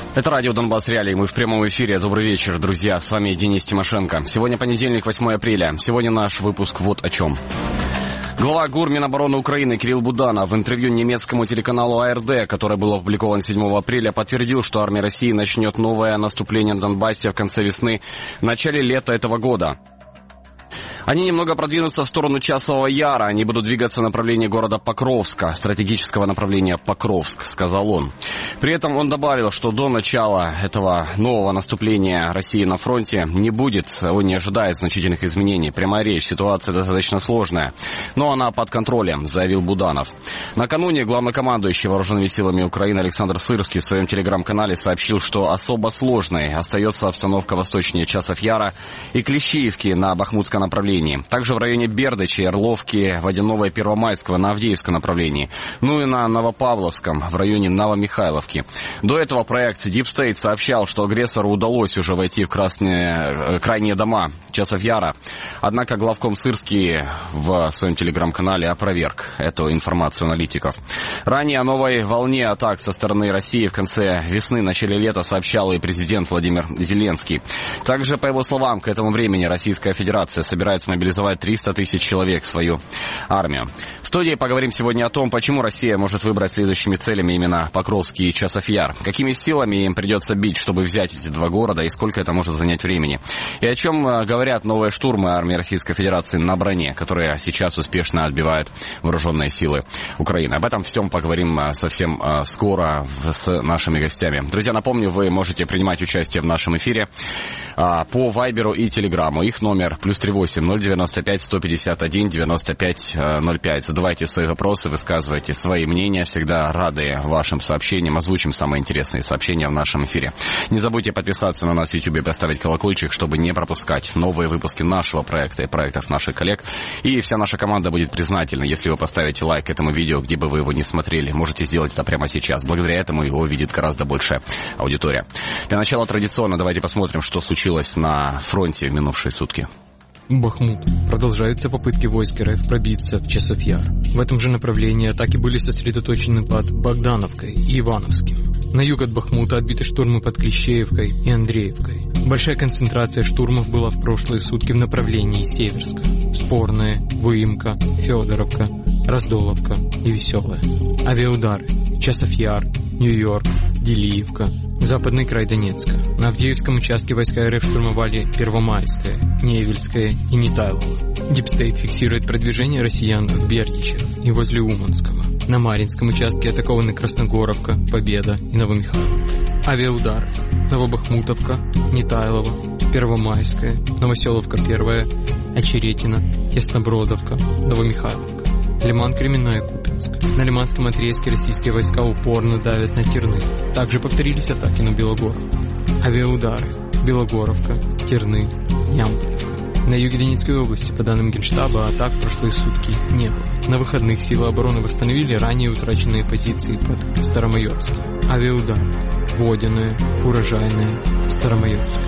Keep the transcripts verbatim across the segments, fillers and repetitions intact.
Это радио «Донбасс Реалии». Мы в прямом эфире. Добрый вечер, друзья. С вами Денис Тимошенко. Сегодня понедельник, восьмое апреля. Сегодня наш выпуск вот о чем. Глава ГУР Минобороны Украины Кирилл Буданов в интервью немецкому телеканалу А Эр Дэ, которое было опубликовано седьмого апреля, подтвердил, что армия России начнет новое наступление на Донбассе в конце весны, в начале лета этого года. Они немного продвинутся в сторону Часового Яра. Они будут двигаться в направлении города Покровска, стратегического направления Покровск, сказал он. При этом он добавил, что до начала этого нового наступления России на фронте не будет, он не ожидает значительных изменений. Прямая речь, ситуация достаточно сложная, но она под контролем, заявил Буданов. Накануне главнокомандующий вооруженными силами Украины Александр Сырский в своем телеграм-канале сообщил, что особо сложной остается обстановка восточнее Часов Яра и Клещиевки на Бахмутском направлении. Также в районе Бердычи, Орловки, Водяного и Первомайского на Авдеевском направлении. Ну и на Новопавловском в районе Новомихайловки. До этого проект Deep State сообщал, что агрессору удалось уже войти в красные, крайние дома Часов Яра. Однако главком Сырский в своем телеграм-канале опроверг эту информацию аналитиков. Ранее о новой волне атак со стороны России в конце весны, начале лета сообщал и президент Владимир Зеленский. Также, по его словам, к этому времени Российская Федерация собирается мобилизовать триста тысяч человек в свою армию. В студии поговорим сегодня о том, почему Россия может выбрать следующими целями именно Покровский и Часов Яр. Какими силами им придется бить, чтобы взять эти два города, и сколько это может занять времени. И о чем говорят новые штурмы армии Российской Федерации на броне, которые сейчас успешно отбивают вооруженные силы Украины. Об этом всем поговорим совсем скоро с нашими гостями. Друзья, напомню, вы можете принимать участие в нашем эфире по Вайберу и Телеграму. Их номер плюс три восемь ноль девяносто пять сто пятьдесят один девяносто пять ноль пять. Задавайте свои вопросы, высказывайте свои мнения. Всегда рады вашим сообщениям. Озвучим самые интересные сообщения в нашем эфире. Не забудьте подписаться на нас в YouTube и поставить колокольчик, чтобы не пропускать новые выпуски нашего проекта и проектов наших коллег. И вся наша команда будет признательна, если вы поставите лайк этому видео, где бы вы его не смотрели. Можете сделать это прямо сейчас. Благодаря этому его увидит гораздо большая аудитория. Для начала традиционно давайте посмотрим, что случилось на фронте в минувшие сутки. Бахмут. Продолжаются попытки войск РФ пробиться в Часов Яр. В этом же направлении атаки были сосредоточены под Богдановкой и Ивановским. На юг от Бахмута отбиты штурмы под Клещеевкой и Андреевкой. Большая концентрация штурмов была в прошлые сутки в направлении Северска. Спорная, Выемка, Федоровка, Раздоловка и Веселая. Авиаудары. Часов Яр, Нью-Йорк, Делиевка, западный край Донецка. На Авдеевском участке войска РФ штурмовали Первомайское, Невельское и Нетайлово. Дипстейт фиксирует продвижение россиян в Бердичев и возле Уманского. На Маринском участке атакованы Красногоровка, Победа и Новомихайловка. Авиаудары. Новобахмутовка, Нетайлово, Первомайская, Новоселовка первая, Очеретино, Яснобродовка, Новомихайловка. Лиман, Кременная, Купинск. На Лиманском отрезке российские войска упорно давят на Терны. Также повторились атаки на Белогоровку. Авиаудары. Белогоровка, Терны, Ямполевка. На юге Донецкой области, по данным Генштаба, атак в прошлые сутки не было. На выходных силы обороны восстановили ранее утраченные позиции под Старомайорском. Авиаудары. Водяное, Урожайное, Старомайорское.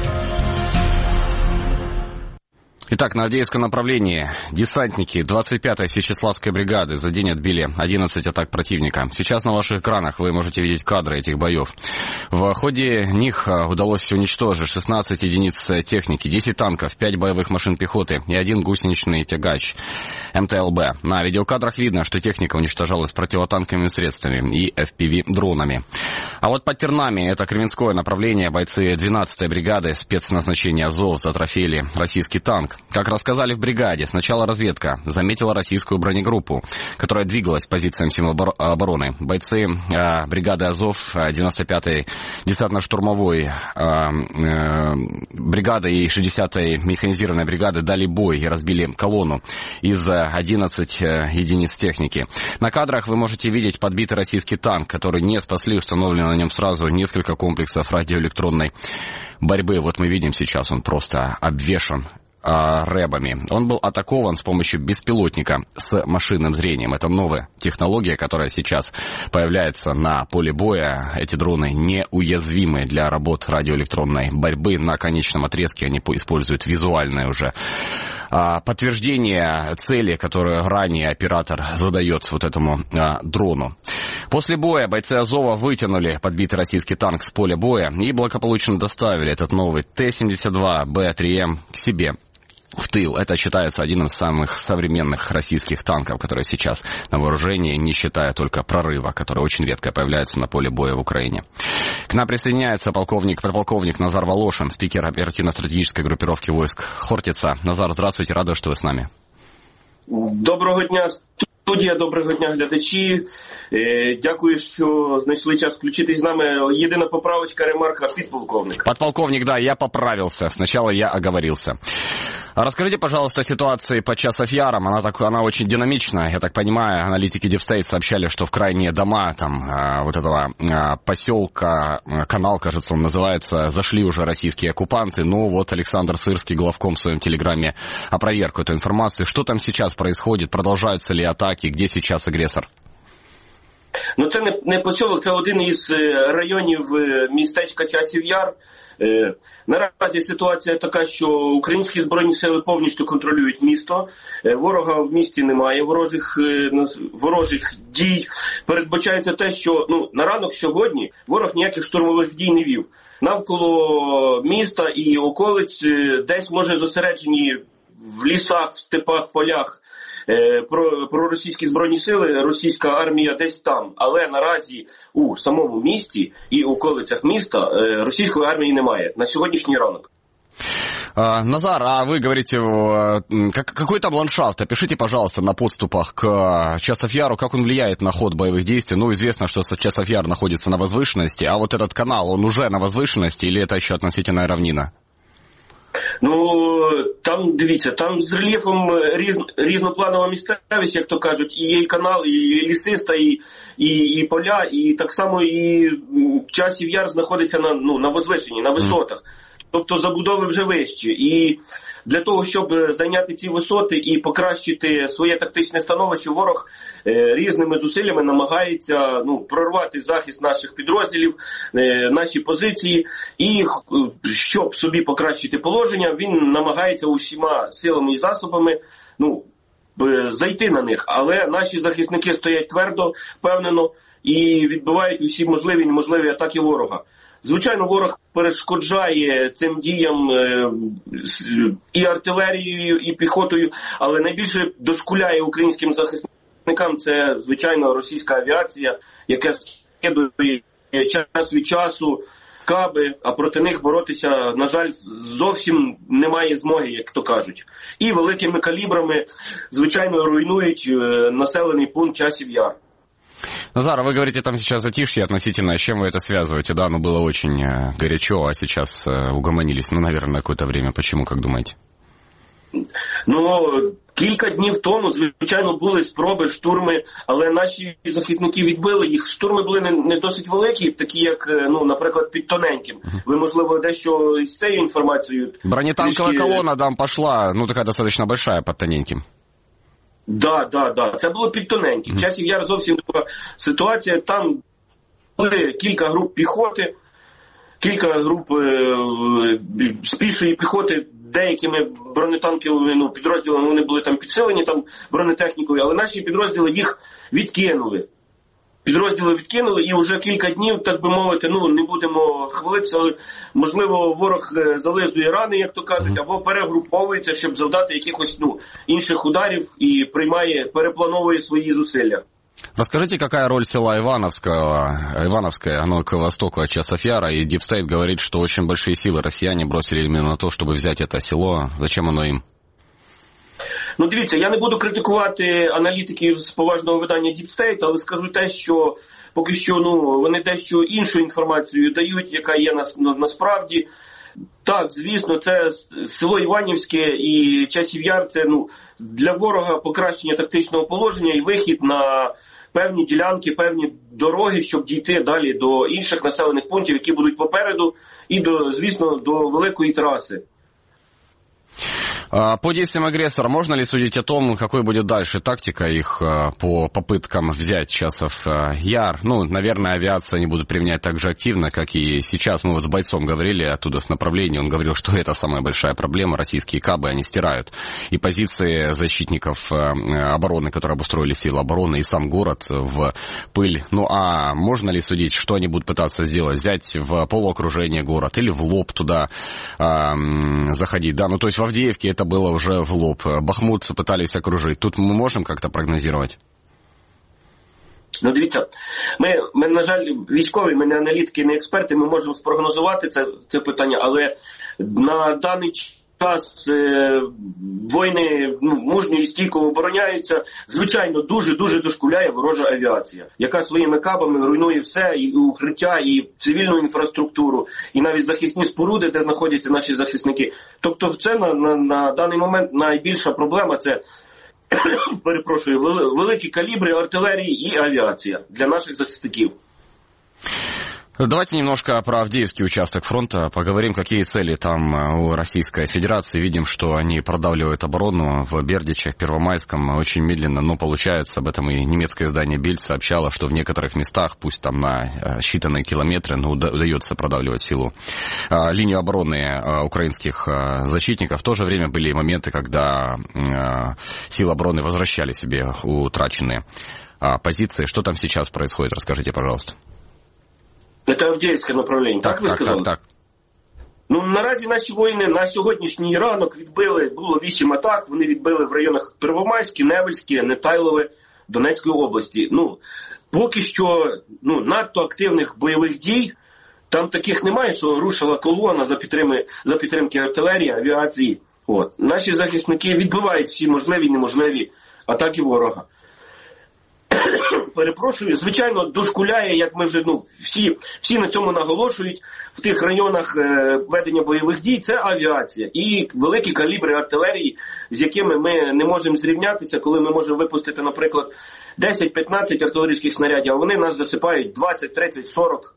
Итак, на Авдеевском направлении десантники двадцать пятой Сечеславской бригады за день отбили одиннадцать атак противника. Сейчас на ваших экранах вы можете видеть кадры этих боев. В ходе них удалось уничтожить шестнадцать единиц техники, десять танков, пять боевых машин пехоты и один гусеничный тягач эм тэ эл бэ. На видеокадрах видно, что техника уничтожалась противотанковыми средствами и эф пи ви-дронами. А вот под Тернами, это Кременское направление, бойцы двенадцатой бригады спецназначения Азов затрофеяли российский танк. Как рассказали в бригаде, сначала разведка заметила российскую бронегруппу, которая двигалась к позициям сил обороны. Бойцы э, бригады Азов девяносто пятой десантно-штурмовой э, э, бригады и шестидесятой механизированной бригады дали бой и разбили колонну из одиннадцати единиц техники. На кадрах вы можете видеть подбитый российский танк, который не спасли, установлено на нем сразу несколько комплексов радиоэлектронной борьбы. Вот мы видим сейчас, он просто обвешан рэбами. Он был атакован с помощью беспилотника с машинным зрением. Это новая технология, которая сейчас появляется на поле боя. Эти дроны неуязвимы для работ радиоэлектронной борьбы. На конечном отрезке они используют визуальное уже подтверждение цели, которую ранее оператор задает вот этому дрону. После боя бойцы Азова вытянули подбитый российский танк с поля боя и благополучно доставили этот новый Т семьдесят два Б три М к себе в тыл. Это считается одним из самых современных российских танков, которые сейчас на вооружении, не считая только прорыва, который очень редко появляется на поле боя в Украине. К нам присоединяется полковник, подполковник Назар Волошин, спикер оперативно-стратегической группировки войск Хортица. Назар, здравствуйте, рада, что вы с нами. Доброго дня, студія, доброго дня, глядачі. Дякую, що знайшли час включитись з нами. Єдина поправочка, ремарка, подполковник. Подполковник, да, я поправился. Сначала я оговорился. Расскажите, пожалуйста, о ситуации под Часов-Яром. Она, так, она очень динамичная. Я так понимаю, аналитики Deep State сообщали, что в крайние дома там, вот этого поселка, канал, кажется, он называется, зашли уже российские оккупанты. Но вот Александр Сырский, главком в своем телеграме, опроверг эту информацию. Что там сейчас происходит? Продолжаются ли атаки? Где сейчас агрессор? Ну, це не, не поселок, це один із районів містечка Часів-Яр. Наразі ситуація така, що українські збройні сили повністю контролюють місто. Ворога в місті немає, ворожих, ворожих дій. Передбачається те, що ну, на ранок сьогодні ворог ніяких штурмових дій не вів. Навколо міста і околиць десь, може, зосереджені в лісах, в степах, в полях про, про російські збройні сили, російська армія десь там. Але наразі у самому місті і у околицях міста російської армії немає на сьогоднішній ранок. Назар, а вы говорите, какой там ландшафт? Опишите, пожалуйста, на подступах к Часов-Яру, как он влияет на ход боевых действий. Ну, известно, что Часов-Яр находится на возвышенности, а вот этот канал, он уже на возвышенности или это еще относительная равнина? Ну, там, дивіться, там з рельєфом різ, різнопланова місцевість, як то кажуть, і є і канал, і лісиста, і, і, і поля, і так само і Часів-Яр знаходиться на, ну, на возвишенні, на висотах. Тобто забудови вже вищі. І для того, щоб зайняти ці висоти і покращити своє тактичне становище, ворог е, різними зусиллями намагається ну, прорвати захист наших підрозділів, е, наші позиції. І щоб собі покращити положення, він намагається усіма силами і засобами ну, зайти на них. Але наші захисники стоять твердо, впевнено і відбивають усі можливі і неможливі атаки ворога. Звичайно, ворог перешкоджає цим діям і артилерією, і піхотою, але найбільше дошкуляє українським захисникам це, звичайно, російська авіація, яка скидує час від часу каби, а проти них боротися, на жаль, зовсім немає змоги, як то кажуть. І великими калібрами, звичайно, руйнують населений пункт Часів-Яр. Назар, вы говорите, там сейчас затишье относительно, с чем вы это связываете? Да, ну было очень горячо, а сейчас угомонились. Ну, наверное, на какое-то время. Почему, как думаете? Ну, кілька днів тому, звичайно, були спроби, штурми, але наші захисники відбили їх. Штурми були не, не досить великі, такі як, ну, наприклад, під Тоненьким. Ви, можливо, дещо з цією інформацією... Бронетанковая трішки... колонна там пошла, ну, така достаточно большая під Тоненьким. Да, да, да. Це було під Тоненьким. Mm-hmm. Часів-Яр зовсім така ситуація. Там були кілька груп піхоти, кілька груп е- з пішої піхоти, деякими бронетанковими ну, підрозділами вони були там підсилені там бронетехнікою, але наші підрозділи їх відкинули. Підрозділи відкинули і вже кілька днів, так би мовити, ну не будемо хвалитися, але можливо ворог зализує рани, як то кажуть, або перегруповується, щоб завдати якихось ну, інших ударів і приймає, переплановує свої зусилля. Расскажите, какая роль села Ивановского, Ивановское, оно к востоку от Часов-Яра, и Deep State говорит, что очень большие силы россияне бросили именно на то, чтобы взять это село. Зачем оно им? Ну, дивіться, я не буду критикувати аналітиків з поважного видання Deep State, але скажу те, що поки що ну, вони дещо іншу інформацію дають, яка є на, на, насправді. Так, звісно, це село Іванівське і Часів-Яр – це ну, для ворога покращення тактичного положення і вихід на певні ділянки, певні дороги, щоб дійти далі до інших населених пунктів, які будуть попереду, і, до, звісно, до великої траси. По действиям агрессора можно ли судить о том, какой будет дальше тактика их по попыткам взять Часов Яр? Ну, наверное, авиацию они будут применять так же активно, как и сейчас. Мы вот с бойцом говорили оттуда с направления, он говорил, что это самая большая проблема. Российские кабы, они стирают и позиции защитников обороны, которые обустроили силы обороны, и сам город в пыль. Ну, а можно ли судить, что они будут пытаться сделать? Взять в полуокружение город или в лоб туда э, заходить? Да, ну, то есть в Авдеевке это было уже в лоб. Бахмут пытались окружить. Тут мы можем как-то прогнозировать? Ну, дивіться, ми, ми, на жаль, військові, ми не аналітики, не експерти, ми можемо спрогнозувати це, це питання, але на даний час е, воїни ну, мужньо і стійко обороняються. Звичайно, дуже-дуже дошкуляє ворожа авіація, яка своїми кабами руйнує все, і укриття, і цивільну інфраструктуру, і навіть захисні споруди, де знаходяться наші захисники. Тобто це на, на, на даний момент найбільша проблема – це перепрошую, великі калібри артилерії и авиация для наших захисників. Давайте немножко про Авдеевский участок фронта поговорим, какие цели там у Российской Федерации. Видим, что они продавливают оборону в Бердичах, Первомайском очень медленно, но получается. Об этом и немецкое издание Bild сообщало, что в некоторых местах, пусть там на считанные километры, но удается продавливать силу, линию обороны украинских защитников. В то же время были моменты, когда силы обороны возвращали себе утраченные позиции. Что там сейчас происходит? Расскажите, пожалуйста. Це Авдіївське направлення, так, так ви так, сказали? Так, так. Ну, наразі наші воїни на сьогоднішній ранок відбили, було вісім атак, вони відбили в районах Первомайське, Невельське, Нетайлове, Донецької області. Ну, поки що, ну, надто активних бойових дій, там таких немає, що рушила колона за підтримки, за підтримки артилерії, авіації. От. Наші захисники відбивають всі можливі і неможливі атаки ворога. Перепрошую, звичайно, дошкуляє, як ми вже, ну, всі, всі на цьому наголошують, в тих районах е, ведення бойових дій, це авіація і великі калібри артилерії, з якими ми не можемо зрівнятися, коли ми можемо випустити, наприклад, десять-п'ятнадцять артилерійських снарядів, а вони нас засипають двадцять, тридцять, сорок.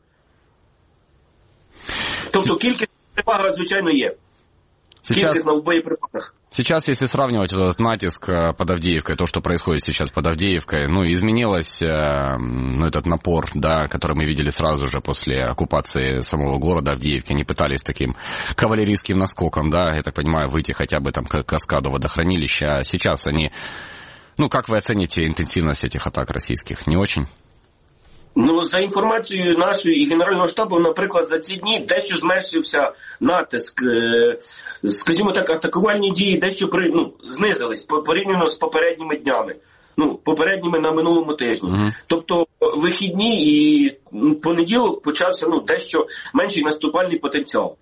Тобто кількість перевага, звичайно, є. Сейчас, на боеприпасах. Сейчас, если сравнивать этот натиск под Авдеевкой, то, что происходит сейчас под Авдеевкой, ну, изменилось, ну, этот напор, да, который мы видели сразу же после оккупации самого города Авдеевки. Они пытались таким кавалерийским наскоком, да, я так понимаю, выйти хотя бы там к каскаду водохранилища. А сейчас они, ну, как вы оцените интенсивность этих атак российских? Не очень? Ну, за інформацією нашої і Генерального штабу, наприклад, за ці дні дещо зменшився натиск. Скажімо так, атакувальні дії дещо при, ну, знизились порівняно з попередніми днями. Ну, попередніми на минулому тижні. Uh-huh. Тобто вихідні і понеділок почався, ну, дещо менший наступальний потенціал.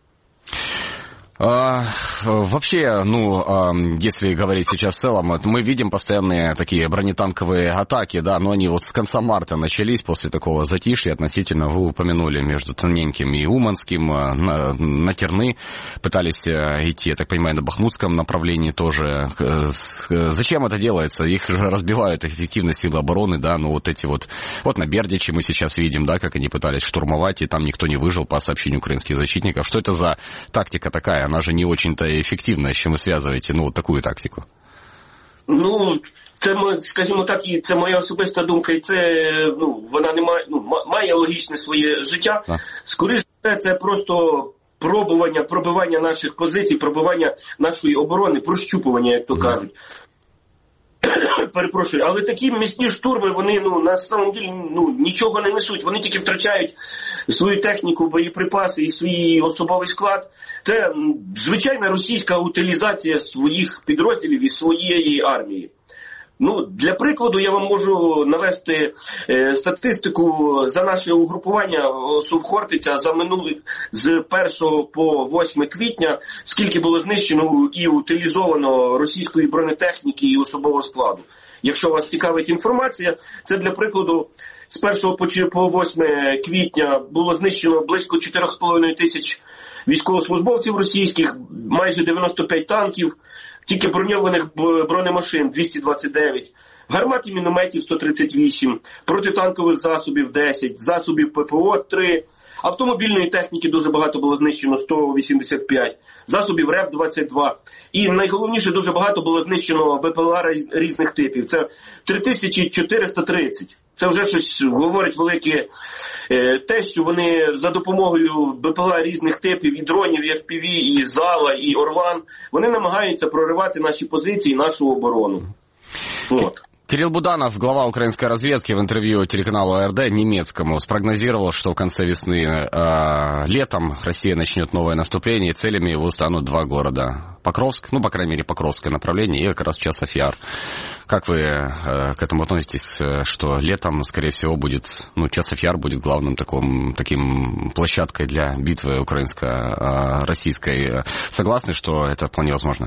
А, вообще, ну, а, если говорить сейчас в целом, мы видим постоянные такие бронетанковые атаки, да, но они вот с конца марта начались после такого затишья относительно, вы упомянули, между Тоненьким и Уманским, на, на Терны пытались идти, я так понимаю, на Бахмутском направлении тоже. Зачем это делается? Их же разбивают эффективно силы обороны, да, ну вот эти вот, вот на Бердиче мы сейчас видим, да, как они пытались штурмовать, и там никто не выжил по сообщению украинских защитников. Что это за тактика такая? Она же не очень-то эффективна. З чим ви зв'язуєте, ну, таку тактику? Ну, це, скажімо так, і це моя особиста думка, і це, ну, вона не має, ну, має логічне своє життя. А. Скоріше, це просто пробування, пробивання наших позицій, пробивання нашої оборони, прощупування, як то mm. кажуть. Перепрошую, але такі міцні штурми, вони, ну, на самом деле, ну, нічого не несуть. Вони тільки втрачають свою техніку, боєприпаси і свій особовий склад. Це звичайна російська утилізація своїх підрозділів і своєї армії. Ну, для прикладу я вам можу навести е, статистику за наше угрупування Сувхортиця за минулий з першого по восьме квітня, скільки було знищено і утилізовано російської бронетехніки і особового складу. Якщо вас цікавить інформація, це для прикладу з першого по восьме квітня було знищено близько чотири з половиною тисяч військовослужбовців російських, майже дев'яносто п'ять танків, тільки броньованих бронемашин двісті двадцять дев'ять, гармат і мінометів сто тридцять вісім, протитанкових засобів десять, засобів ППО три, Автомобільної техніки дуже багато було знищено, сто вісімдесят п'ять, засобів РЕП двадцять два. І найголовніше, дуже багато було знищено БПЛА різних типів. Це три тисячі чотириста тридцять. Це вже щось говорить велике те, що вони за допомогою БПЛА різних типів, і дронів, і еф пі ві, і ЗАЛа, і Орлан, вони намагаються проривати наші позиції, нашу оборону. Вот. Кирилл Буданов, глава украинской разведки, в интервью телеканалу эй эр дэ немецкому спрогнозировал, что в конце весны, э, летом Россия начнет новое наступление, и целями его станут два города. Покровск, ну, по крайней мере, Покровское направление, и как раз Часов-Яр. Как вы э, к этому относитесь, что летом, скорее всего, будет, ну, Часов-Яр будет главным таком, таким площадкой для битвы украинско-российской? Согласны, что это вполне возможно?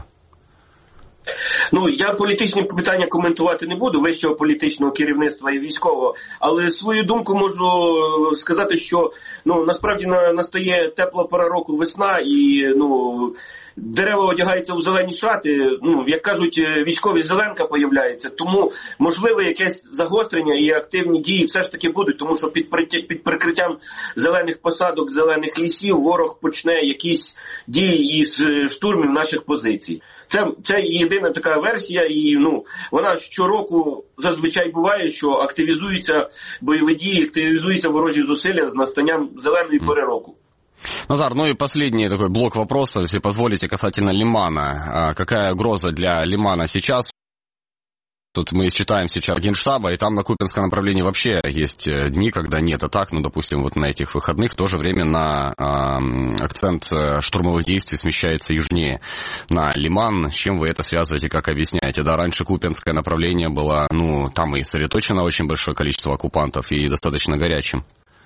Ну, я політичні питання коментувати не буду, вищого політичного керівництва і військового, але свою думку можу сказати, що, ну, насправді на, настає тепла пора року, весна, і, ну, дерева одягаються у зелені шати, ну, як кажуть, військові зеленка появляється, тому можливо якесь загострення і активні дії все ж таки будуть, тому що під, під прикриттям зелених посадок, зелених лісів ворог почне якісь дії із штурмів наших позицій. Це, це єдина така версія, і, ну, вона щороку зазвичай буває, що активізуються бойові дії, активізуються ворожі зусилля з настанням зеленої пори року. Назар, ну и последний такой блок вопросов, если позволите, касательно Лимана. Какая угроза для Лимана сейчас? Тут мы читаем сейчас Генштаба, и там на Купянском направлении вообще есть дни, когда нет атак, ну, допустим, вот на этих выходных. В то же время на э, акцент штурмовых действий смещается южнее, на Лиман. С чем вы это связываете, как объясняете? Да, раньше Купянское направление было, ну, там и сосредоточено очень большое количество оккупантов, и достаточно горячим.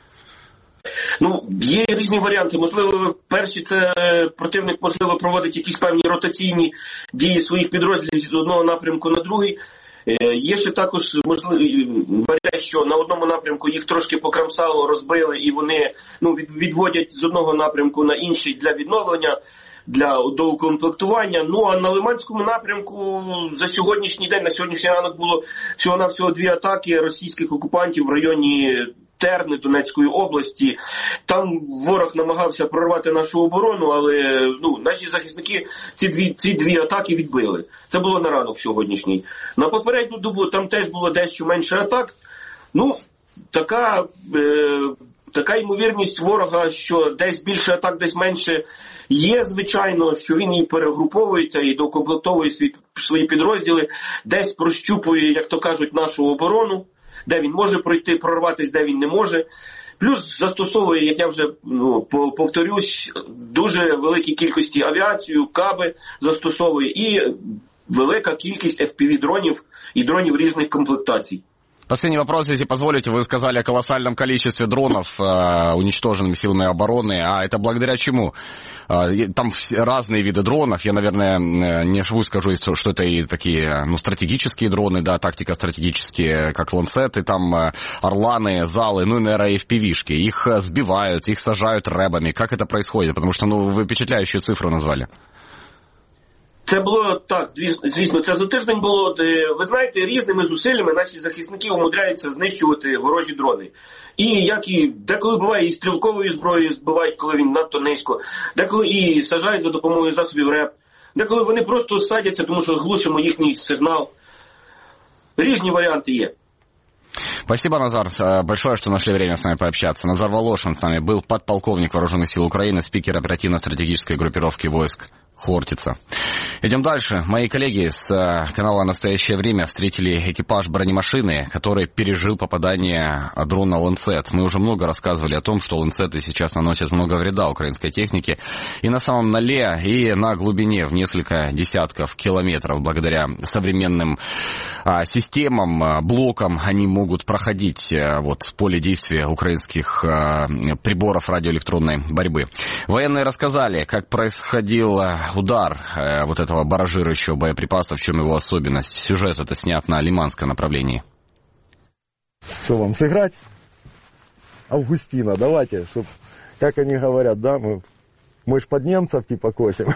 Ну, є різні варіанти. Можливо, перші це противник, можливо, проводить якісь певні ротаційні дії своїх підрозділів з одного напрямку на другий. Є ще також можливо варіант, що на одному напрямку їх трошки покрамсало, розбили, і вони, ну, від, відводять з одного напрямку на інший для відновлення, для доукомплектування. Ну, а на Лиманському напрямку за сьогоднішній день, на сьогоднішній ранок було всього-навсього дві атаки російських окупантів в районі Терни Донецької області. Там ворог намагався прорвати нашу оборону, але, ну, наші захисники ці дві, ці дві атаки відбили. Це було на ранок сьогоднішній. На попередню добу там теж було дещо менше атак. Ну, така, е, така ймовірність ворога, що десь більше атак, десь менше є, звичайно, що він і перегруповується, і докомплектовує свої, свої підрозділи, десь прощупує, як то кажуть, нашу оборону, де він може пройти, прорватися, де він не може. Плюс застосовує, як я вже, ну, повторюсь, дуже великій кількості авіацію, каби застосовує і велика кількість еф пі ві-дронів і дронів різних комплектацій. Последний вопрос, если позволите. Вы сказали о колоссальном количестве дронов, э, уничтоженными силами обороны. А это благодаря чему? Э, там разные виды дронов. Я, наверное, не ошибусь, скажу, что это и такие, ну, стратегические дроны, да, тактико-стратегические, как ланцеты, там э, орланы, залы, ну и, наверное, эф пи ви-шки. Их сбивают, их сажают рэбами. Как это происходит? Потому что, ну, вы впечатляющую цифру назвали. Це було так, звісно, це за тиждень було. Ви знаєте, різними зусиллями наші захисники умудряються знищувати ворожі дрони. І як і деколи буває і стрілковою зброєю збивають, коли він надто низько, деколи і сажають за допомогою засобів РЕП, деколи вони просто садяться, тому що глушимо їхній сигнал. Різні варіанти є. Спасибо, Назар, большое, что нашли время с нами пообщаться. Назар Волошин с нами был, подполковник Вооруженных сил Украины, спикер оперативно-стратегической группировки войск Хортица. Идем дальше. Мои коллеги с канала «Настоящее время» встретили экипаж бронемашины, который пережил попадание дрона «Ланцет». Мы уже много рассказывали о том, что «Ланцеты» сейчас наносят много вреда украинской технике. И на самом нале, и на глубине в несколько десятков километров, благодаря современным а, системам, а, блокам, они могут проходить а, вот, поле действия украинских а, приборов радиоэлектронной борьбы. Военные рассказали, как происходил удар а, вот этого баражирующего боеприпаса, в чем его особенность. Сюжет это снят на Лиманском направлении. Что вам, сыграть? Августина, давайте, чтоб, как они говорят, да, мы, мы ж под немцев типа косим.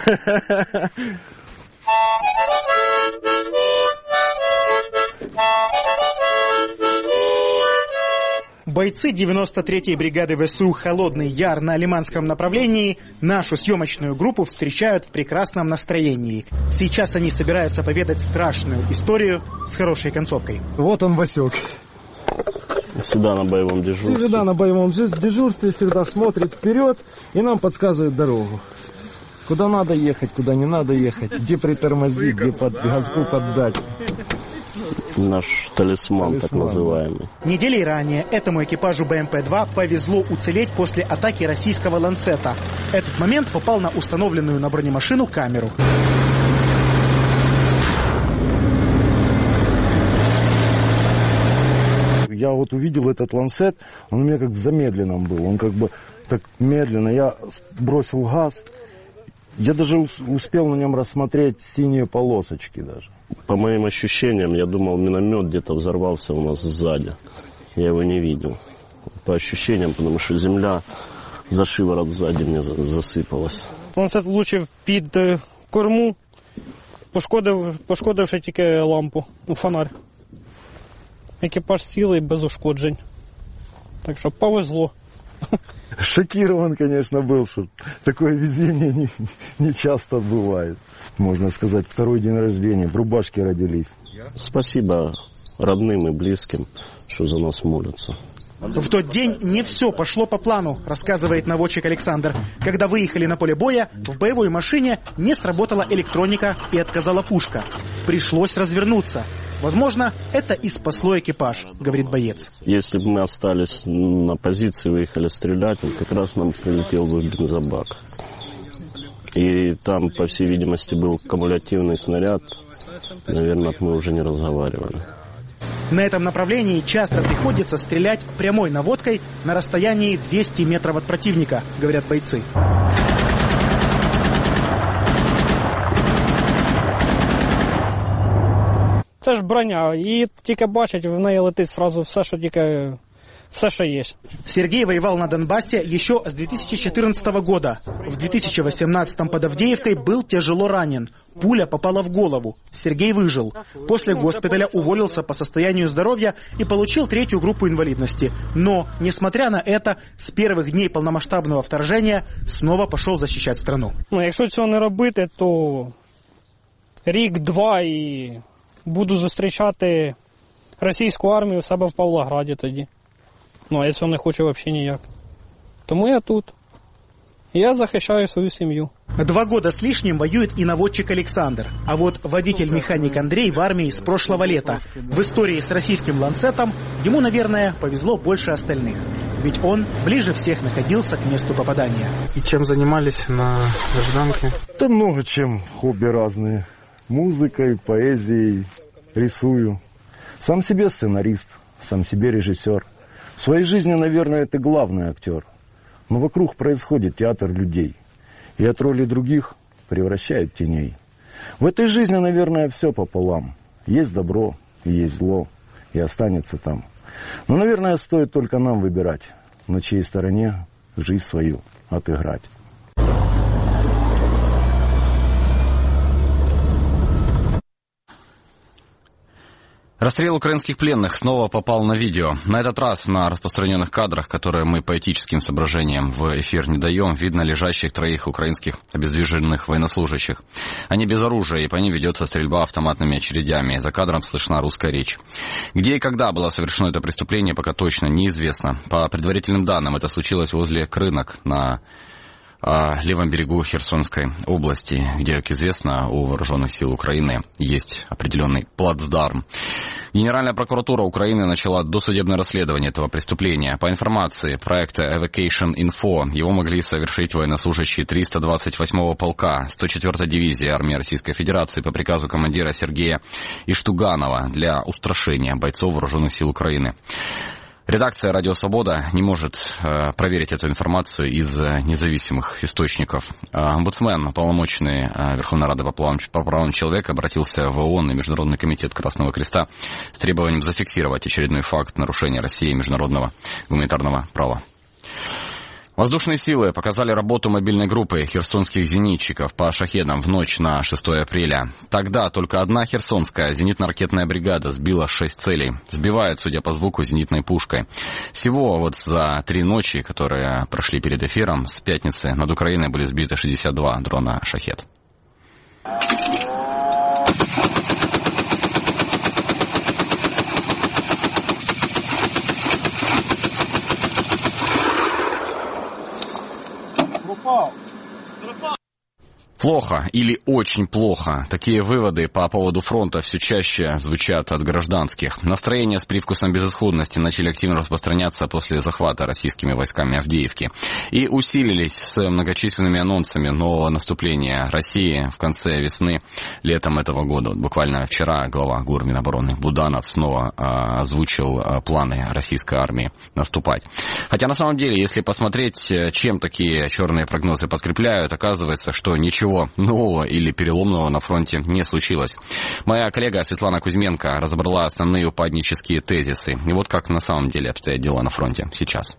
Бойцы девяносто третьей бригады ВСУ «Холодный Яр» на Лиманском направлении нашу съемочную группу встречают в прекрасном настроении. Сейчас они собираются поведать страшную историю с хорошей концовкой. Вот он, Васек. Всегда на боевом дежурстве. Всегда на боевом дежурстве, всегда смотрит вперед и нам подсказывает дорогу. Куда надо ехать, куда не надо ехать, где притормозить, где под газку поддать. Наш талисман, талисман, так называемый. Неделей ранее этому экипажу Бэ Эм Пэ два повезло уцелеть после атаки российского «Ланцета». Этот момент попал на установленную на бронемашину камеру. Я вот увидел этот «Ланцет», он у меня как в замедленном был. Он как бы так медленно, я бросил газ. Я даже успел на нем рассмотреть синие полосочки даже. По моим ощущениям, я думал, миномет где-то взорвался у нас сзади. Я его не видел. По ощущениям, потому что земля за шиворот сзади мне засыпалась. «Ланцет» влучив під корму, пошкодив, пошкодивши тільки лампу, ну, фонарь. Екіпаж цілий, без ушкоджень. Так що повезло. Шокирован, конечно, был, что такое везение не, не часто бывает. Можно сказать, второй день рождения, в рубашке родились. Спасибо родным и близким, что за нас молятся. В тот день не все пошло по плану, рассказывает наводчик Александр. Когда выехали на поле боя, в боевой машине не сработала электроника и отказала пушка. Пришлось развернуться. Возможно, это и спасло экипаж, говорит боец. Если бы мы остались на позиции, выехали стрелять, он как раз нам прилетел бы в бензобак. И там, по всей видимости, был кумулятивный снаряд. Наверное, мы уже не разговаривали. На этом направлении часто приходится стрелять прямой наводкой на расстоянии двести метров от противника, говорят бойцы. Це ж броня, її тільки бачать, в неї летить сразу все, що тільки, все, що є. Сергей воевал на Донбассе еще с две тысячи четырнадцатого года. В две тысячи восемнадцатом под Авдеевкой был тяжело ранен. Пуля попала в голову. Сергей выжил. После госпиталя уволился по состоянию здоровья и получил третью группу инвалидности. Но, несмотря на это, с первых дней полномасштабного вторжения снова пошел защищать страну. Ну, якщо цього не робити, то рік-два і буду зустрічати російську армію у себе в Павлограді тоді. Ну, а я цього не хочу взагалі ніяк. Тому я тут. Я захищаю свою семью. Два года с лишним воюет и наводчик Александр. А вот водитель-механик Андрей в армии с прошлого лета. В истории с российским «Ланцетом» ему, наверное, повезло больше остальных. Ведь он ближе всех находился к месту попадания. И чем занимались на гражданке? Да много чем. Хобби разные. Музыкой, поэзией, рисую. Сам себе сценарист, сам себе режиссер. В своей жизни, наверное, это главный актер. Но вокруг происходит театр людей. И от роли других превращает теней. В этой жизни, наверное, все пополам. Есть добро, и есть зло, и останется там. Но, наверное, стоит только нам выбирать, на чьей стороне жизнь свою отыграть. Расстрел украинских пленных снова попал на видео. На этот раз на распространенных кадрах, которые мы по этическим соображениям в эфир не даем, видно лежащих троих украинских обездвиженных военнослужащих. Они без оружия, и по ним ведется стрельба автоматными очередями. За кадром слышна русская речь. Где и когда было совершено это преступление, пока точно неизвестно. По предварительным данным, это случилось возле Крынок на левом берегу Херсонской области, где, как известно, у вооруженных сил Украины есть определенный плацдарм. Генеральная прокуратура Украины начала досудебное расследование этого преступления. По информации проекта Evacuation Info, его могли совершить военнослужащие триста двадцать восьмого полка сто четвёртой дивизии армии Российской Федерации по приказу командира Сергея Иштуганова для устрашения бойцов вооруженных сил Украины. Редакция «Радио Свобода» не может э, проверить эту информацию из э, независимых источников. Э, омбудсмен, уполномоченный э, Верховной Рады по правам, по правам человека, обратился в ООН и Международный комитет Красного Креста с требованием зафиксировать очередной факт нарушения Россией международного гуманитарного права. Воздушные силы показали работу мобильной группы херсонских зенитчиков по шахедам в ночь на шестое апреля. Тогда только одна херсонская зенитно-ракетная бригада сбила шесть целей. Сбивает, судя по звуку, зенитной пушкой. Всего вот за три ночи, которые прошли перед эфиром, с пятницы над Украиной были сбиты шестьдесят два дрона «Шахед». Плохо или очень плохо. Такие выводы по поводу фронта все чаще звучат от гражданских. Настроения с привкусом безысходности начали активно распространяться после захвата российскими войсками Авдеевки. И усилились с многочисленными анонсами нового наступления России в конце весны, летом этого года. Вот буквально вчера глава ГУР Минобороны Буданов снова а, озвучил а, планы российской армии наступать. Хотя на самом деле, если посмотреть, чем такие черные прогнозы подкрепляют, оказывается, что ничего нового или переломного на фронте не случилось. Моя коллега Светлана Кузьменко разобрала основные упаднические тезисы. И вот как на самом деле обстоят дела на фронте сейчас.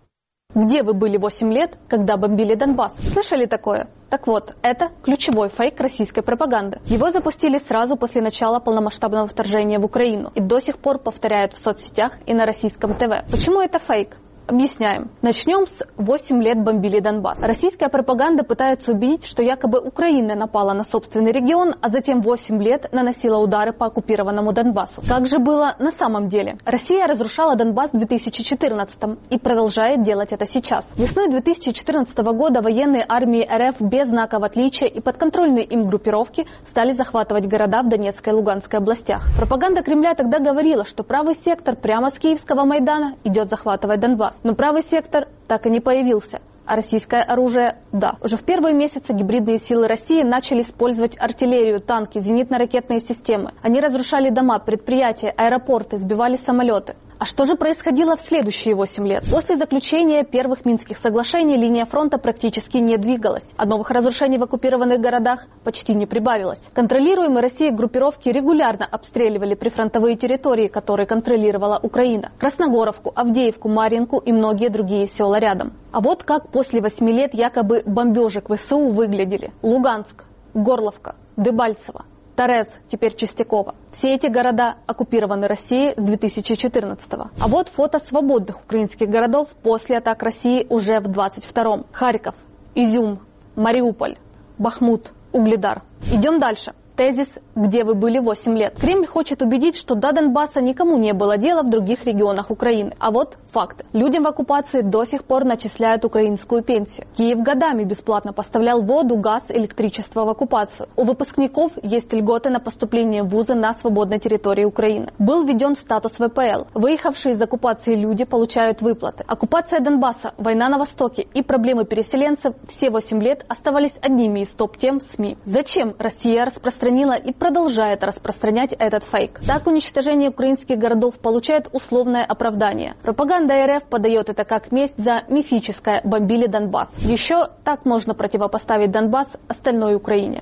Где вы были восемь лет, когда бомбили Донбасс? Слышали такое? Так вот, это ключевой фейк российской пропаганды. Его запустили сразу после начала полномасштабного вторжения в Украину и до сих пор повторяют в соцсетях и на российском ТВ. Почему это фейк? Объясняем. Начнем с восемь лет бомбили Донбасс. Российская пропаганда пытается убедить, что якобы Украина напала на собственный регион, а затем восемь лет наносила удары по оккупированному Донбассу. Как же было на самом деле? Россия разрушала Донбасс в две тысячи четырнадцатом и продолжает делать это сейчас. Весной две тысячи четырнадцатого года военные армии РФ без знаков отличия и подконтрольные им группировки стали захватывать города в Донецкой и Луганской областях. Пропаганда Кремля тогда говорила, что правый сектор прямо с Киевского Майдана идет захватывать Донбасс. Но правый сектор так и не появился. А российское оружие – да. Уже в первые месяцы гибридные силы России начали использовать артиллерию, танки, зенитно-ракетные системы. Они разрушали дома, предприятия, аэропорты, сбивали самолеты. А что же происходило в следующие восемь лет? После заключения первых Минских соглашений линия фронта практически не двигалась, а новых разрушений в оккупированных городах почти не прибавилось. Контролируемые Россией группировки регулярно обстреливали прифронтовые территории, которые контролировала Украина. Красногоровку, Авдеевку, Марьинку и многие другие села рядом. А вот как после восьми лет якобы бомбежек ВСУ выглядели. Луганск, Горловка, Дебальцево, Торез, теперь Чистякова. Все эти города оккупированы Россией с две тысячи четырнадцатого. А вот фото свободных украинских городов после атак России уже в двадцать втором. Харьков, Изюм, Мариуполь, Бахмут, Угледар. Идем дальше. Тезис «Где вы были восемь лет?». Кремль хочет убедить, что до Донбасса никому не было дела в других регионах Украины. А вот факты. Людям в оккупации до сих пор начисляют украинскую пенсию. Киев годами бесплатно поставлял воду, газ, электричество в оккупацию. У выпускников есть льготы на поступление в вузы на свободной территории Украины. Был введен статус ВПЛ. Выехавшие из оккупации люди получают выплаты. Оккупация Донбасса, война на Востоке и проблемы переселенцев все восемь лет оставались одними из топ-тем СМИ. Зачем Россия распространяет и продолжает распространять этот фейк? Так уничтожение украинских городов получает условное оправдание. Пропаганда РФ подает это как месть за мифическое «бомбили Донбасс». Еще так можно противопоставить Донбасс остальной Украине.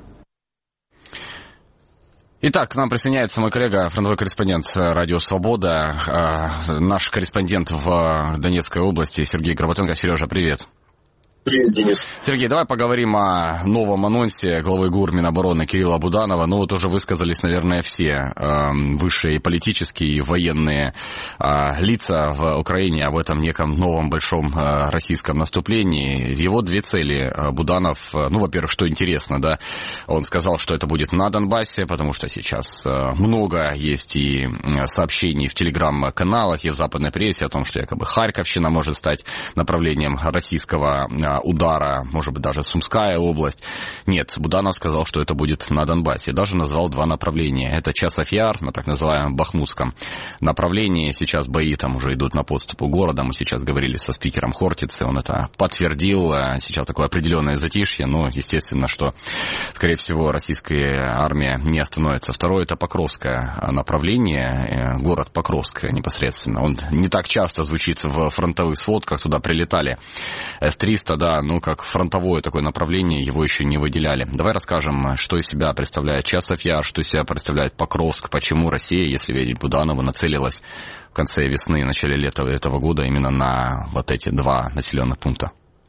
Итак, к нам присоединяется мой коллега, фронтовой корреспондент «Радио Свобода», э, наш корреспондент в Донецкой области Сергей Горбатенко. Сережа, привет. Привет, Денис. Сергей, давай поговорим о новом анонсе главы ГУР Минобороны Кирилла Буданова. Ну вот уже высказались, наверное, все э, высшие политические и военные э, лица в Украине об этом неком новом большом э, российском наступлении. Его две цели э, Буданов, э, ну, во-первых, что интересно, да, он сказал, что это будет на Донбассе, потому что сейчас э, много есть и сообщений в телеграм-каналах и в западной прессе о том, что якобы Харьковщина может стать направлением российского э, удара, может быть, даже Сумская область. Нет, Буданов сказал, что это будет на Донбассе. Даже назвал два направления. Это Часов-Яр, на так называемом Бахмутском направлении. Сейчас бои там уже идут на подступу города. Мы сейчас говорили со спикером Хортицы, он это подтвердил. Сейчас такое определенное затишье, но, естественно, что, скорее всего, российская армия не остановится. Второе — это Покровское направление, город Покровск непосредственно. Он не так часто звучит в фронтовых сводках, туда прилетали эс триста, да, ну, как фронтовое такое направление, его еще не выделяли. Давай расскажем, что из себя представляет Часов-Яр, что из себя представляет Покровск, почему Россия, если верить Буданову, нацелилась в конце весны и начале лета этого года именно на вот эти два населенных пункта.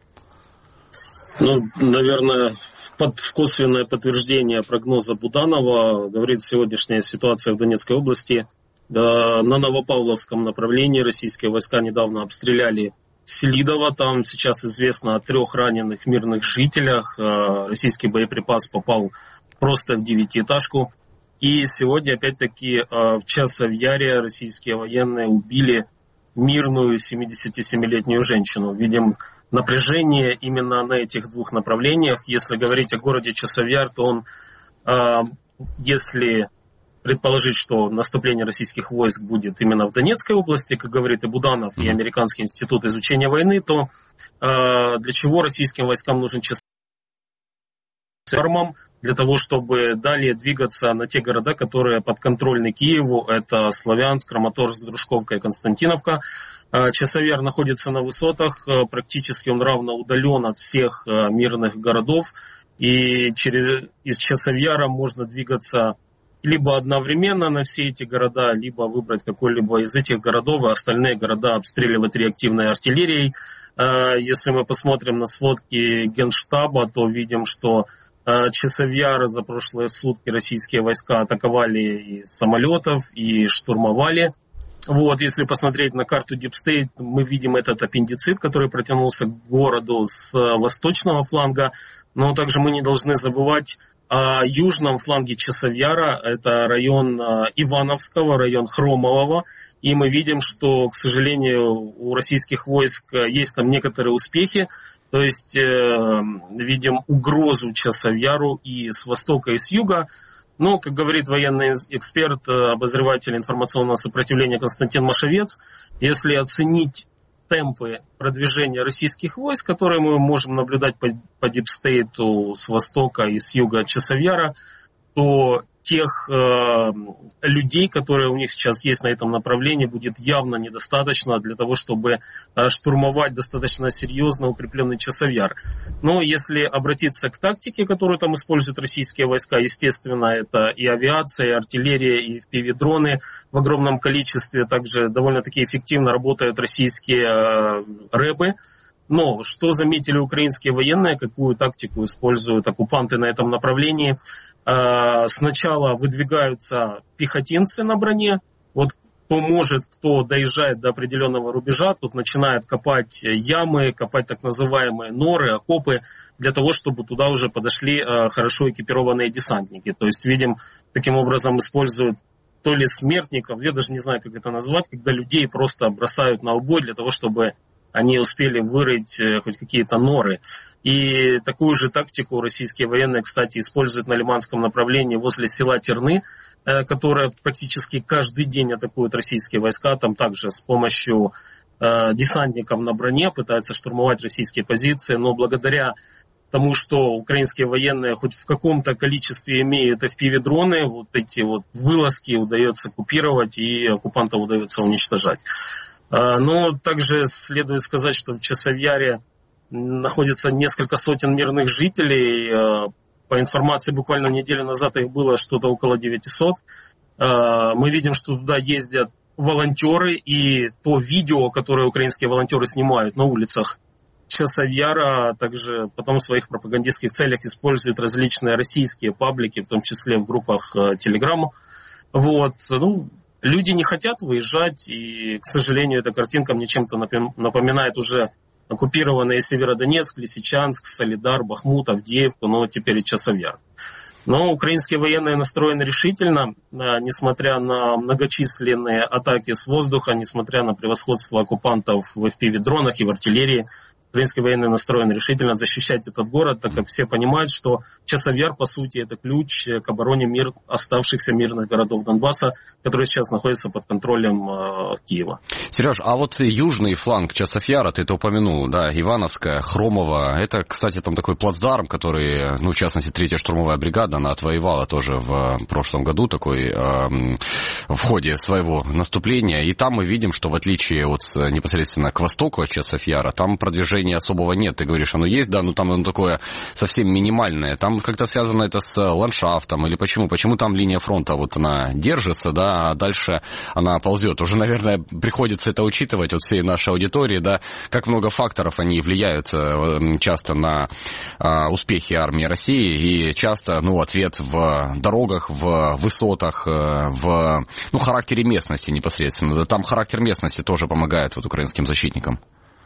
Ну, наверное, под, в косвенное подтверждение прогноза Буданова говорит сегодняшняя ситуация в Донецкой области. На Новопавловском направлении российские войска недавно обстреляли Селидово. Там сейчас известно о трех раненых мирных жителях. Российский боеприпас попал просто в девятиэтажку. И сегодня, опять-таки, в Часовьяре российские военные убили мирную семидесятисемилетнюю женщину. Видим напряжение именно на этих двух направлениях. Если говорить о городе Часовьяр, то он, если предположить, что наступление российских войск будет именно в Донецкой области, как говорит и Буданов, и Американский институт изучения войны, то э, для чего российским войскам нужен Часовьяр? Для того, чтобы далее двигаться на те города, которые подконтрольны Киеву. Это Славянск, Краматорск, Дружковка и Константиновка. Э, Часовьяр находится на высотах, э, практически он равно удален от всех э, мирных городов. И через, из Часовьяра можно двигаться либо одновременно на все эти города, либо выбрать какой-либо из этих городов, а остальные города обстреливать реактивной артиллерией. Если мы посмотрим на сводки Генштаба, то видим, что Часовьяр за прошлые сутки российские войска атаковали из самолетов и штурмовали. Вот, если посмотреть на карту Deep State, мы видим этот аппендицит, который протянулся к городу с восточного фланга. Но также мы не должны забывать о южном фланге Часовьяра, это район Ивановского, район Хромового, и мы видим, что, к сожалению, у российских войск есть там некоторые успехи, то есть э, видим угрозу Часовьяру и с востока, и с юга, но, как говорит военный эксперт, обозреватель информационного сопротивления Константин Машевец, если оценить темпы продвижения российских войск, которые мы можем наблюдать по, по дипстейту с востока и с юга от Часовьяра, то тех э, людей, которые у них сейчас есть на этом направлении, будет явно недостаточно для того, чтобы э, штурмовать достаточно серьезно укрепленный Часовьяр. Но если обратиться к тактике, которую там используют российские войска, естественно, это и авиация, и артиллерия, и эф пи ви-дроны в огромном количестве. Также довольно-таки эффективно работают российские э, рэбы. Но что заметили украинские военные, какую тактику используют оккупанты на этом направлении? Сначала выдвигаются пехотинцы на броне. Вот кто может, кто доезжает до определенного рубежа, тут начинает копать ямы, копать так называемые норы, окопы, для того, чтобы туда уже подошли хорошо экипированные десантники. То есть, видим, таким образом используют то ли смертников, я даже не знаю, как это назвать, когда людей просто бросают на убой для того, чтобы они успели вырыть хоть какие-то норы. И такую же тактику российские военные, кстати, используют на Лиманском направлении возле села Терны, которое практически каждый день атакуют российские войска. Там также с помощью десантников на броне пытаются штурмовать российские позиции. Но благодаря тому, что украинские военные хоть в каком-то количестве имеют эф пи ви-дроны, вот эти вот вылазки удается купировать и оккупантам удается уничтожать. Но также следует сказать, что в Часовьяре находится несколько сотен мирных жителей. По информации, буквально неделю назад их было что-то около девятисот. Мы видим, что туда ездят волонтеры, и то видео, которое украинские волонтеры снимают на улицах Часовьяра, также потом в своих пропагандистских целях используют различные российские паблики, в том числе в группах Telegram. Вот, ну, люди не хотят выезжать, и, к сожалению, эта картинка мне чем-то напоминает уже оккупированные Северодонецк, Лисичанск, Солидар, Бахмут, Авдеевку, но теперь и Часовьяр. Но украинские военные настроены решительно, несмотря на многочисленные атаки с воздуха, несмотря на превосходство оккупантов в эф пи ви-дронах и в артиллерии. Украинские военные настроены решительно защищать этот город, так как все понимают, что Часовьяр, по сути, это ключ к обороне мир, оставшихся мирных городов Донбасса, которые сейчас находятся под контролем э, Киева. Сереж, а вот южный фланг Часовьяра, ты это упомянул, да, Ивановская, Хромова, это, кстати, там такой плацдарм, который, ну, в частности, третья штурмовая бригада, она отвоевала тоже в прошлом году такой, э, в ходе своего наступления, и там мы видим, что в отличие от непосредственно к востоку от Часовьяра, там продвижение напряжения особого нет. Ты говоришь, оно есть, да, но там оно такое совсем минимальное. Там как-то связано это с ландшафтом или почему? Почему там линия фронта вот она держится, да, а дальше она ползет? Уже, наверное, приходится это учитывать от всей нашей аудитории, да, как много факторов они влияют часто на успехи армии России, и часто, ну, ответ в дорогах, в высотах, в, ну, характере местности непосредственно. Да, там характер местности тоже помогает вот украинским защитникам.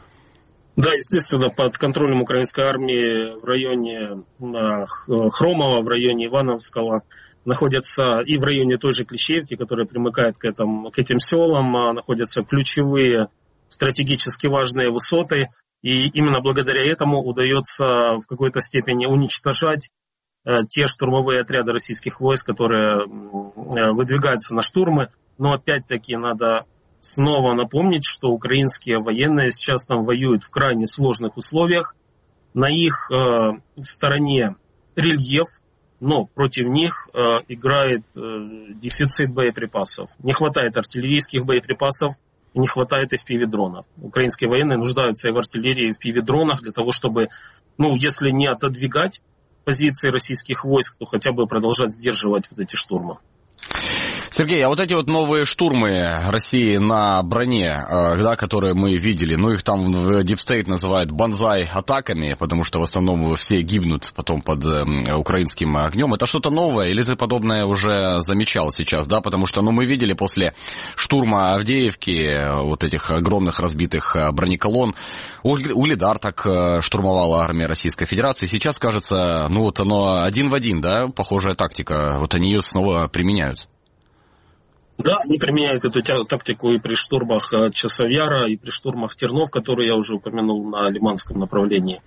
Да, естественно, под контролем украинской армии в районе Хромова, в районе Ивановского находятся и в районе той же Клещеевки, которая примыкает к, этому, к этим селам, находятся ключевые стратегически важные высоты. И именно благодаря этому удается в какой-то степени уничтожать те штурмовые отряды российских войск, которые выдвигаются на штурмы. Но опять-таки надо снова напомнить, что украинские военные сейчас там воюют в крайне сложных условиях. На их э, стороне рельеф, но против них э, играет э, дефицит боеприпасов. Не хватает артиллерийских боеприпасов, не хватает эф пи ви-дронов. Украинские военные нуждаются и в артиллерии, и в эф пи ви-дронах для того, чтобы, ну, если не отодвигать позиции российских войск, то хотя бы продолжать сдерживать вот эти штурмы. Сергей, а вот эти вот новые штурмы России на броне, да, которые мы видели, ну их там в Deep State называют банзай-атаками, потому что в основном все гибнут потом под украинским огнем. Это что-то новое или ты подобное уже замечал сейчас, да? Потому что, ну, мы видели после штурма Авдеевки, вот этих огромных разбитых бронеколонн, Угледар так штурмовала армия Российской Федерации. Сейчас, кажется, ну вот оно один в один, да, похожая тактика, вот они ее снова применяют. Да, они применяют эту тактику и при штурмах Часовьяра, и при штурмах Тернов, которые я уже упомянул на Лиманском направлении.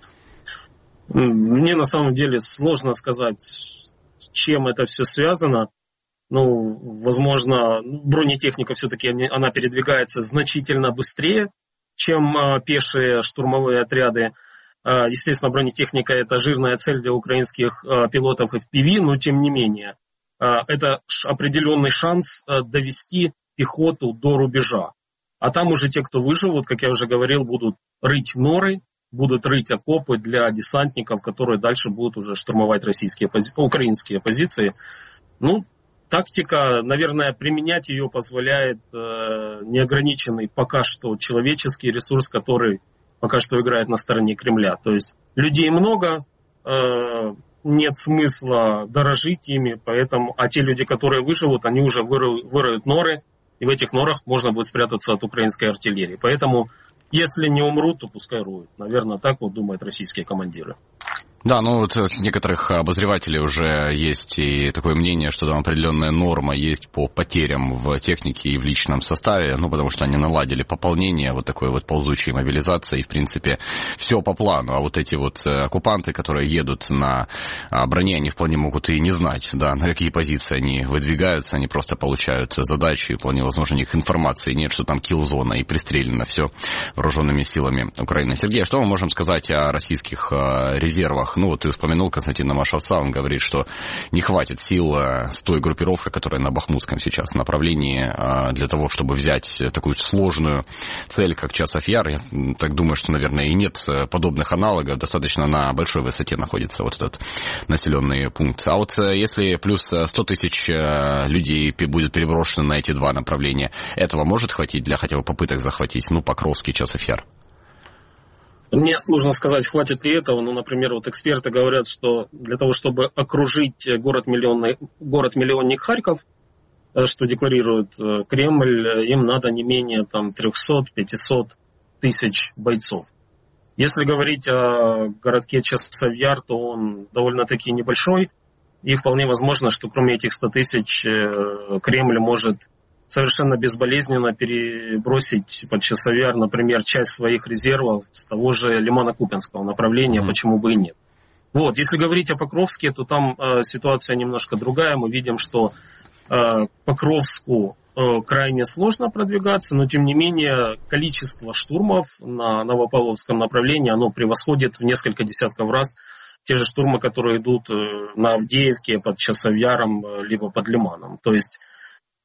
Мне на самом деле сложно сказать, с чем это все связано. Ну, возможно, бронетехника все-таки она передвигается значительно быстрее, чем пешие штурмовые отряды. Естественно, бронетехника — это жирная цель для украинских пилотов эф пи ви, но тем не менее. Это определенный шанс довести пехоту до рубежа. А там уже те, кто выживут, как я уже говорил, будут рыть норы, будут рыть окопы для десантников, которые дальше будут уже штурмовать российские пози... украинские позиции. Ну, тактика, наверное, применять ее позволяет э, неограниченный пока что человеческий ресурс, который пока что играет на стороне Кремля. То есть людей много, э, нет смысла дорожить ими, поэтому, а те люди, которые выживут, они уже выроют, выроют норы, и в этих норах можно будет спрятаться от украинской артиллерии. Поэтому, если не умрут, то пускай роют. Наверное, так вот думают российские командиры. Да, ну вот у некоторых обозревателей уже есть и такое мнение, что там определенная норма есть по потерям в технике и в личном составе, ну потому что они наладили пополнение вот такой вот ползучей мобилизации, и в принципе все по плану. А вот эти вот оккупанты, которые едут на броне, они вполне могут и не знать, да, на какие позиции они выдвигаются, они просто получают задачи, и вполне возможно у них информации нет, что там килл-зона и пристрелено все вооруженными силами Украины. Сергей, что мы можем сказать о российских резервах? Ну, вот ты вспомянул Константина Машевца, он говорит, что не хватит сил с той группировкой, которая на Бахмутском сейчас направлении, для того, чтобы взять такую сложную цель, как Часов-Яр. Я так думаю, что, наверное, и нет подобных аналогов. Достаточно на большой высоте находится вот этот населенный пункт. А вот если плюс сто тысяч людей будет переброшено на эти два направления, этого может хватить для хотя бы попыток захватить, ну, Покровский, Часов-Яр? Мне сложно сказать, хватит ли этого. Ну, например, вот эксперты говорят, что для того, чтобы окружить город-миллионник, город-миллионник Харьков, что декларирует Кремль, им надо не менее там, триста-пятьсот тысяч бойцов. Если говорить о городке Часов-Яр, то он довольно-таки небольшой. И вполне возможно, что кроме этих ста тысяч Кремль может совершенно безболезненно перебросить под Часов-Яр, например, часть своих резервов с того же Лимано-Купенского направления, mm-hmm. почему бы и нет. Вот, если говорить о Покровске, то там э, ситуация немножко другая. Мы видим, что э, Покровску э, крайне сложно продвигаться, но тем не менее количество штурмов на Новополоцком направлении, оно превосходит в несколько десятков раз те же штурмы, которые идут э, на Авдеевке под Часов-Яром, э, либо под Лиманом. То есть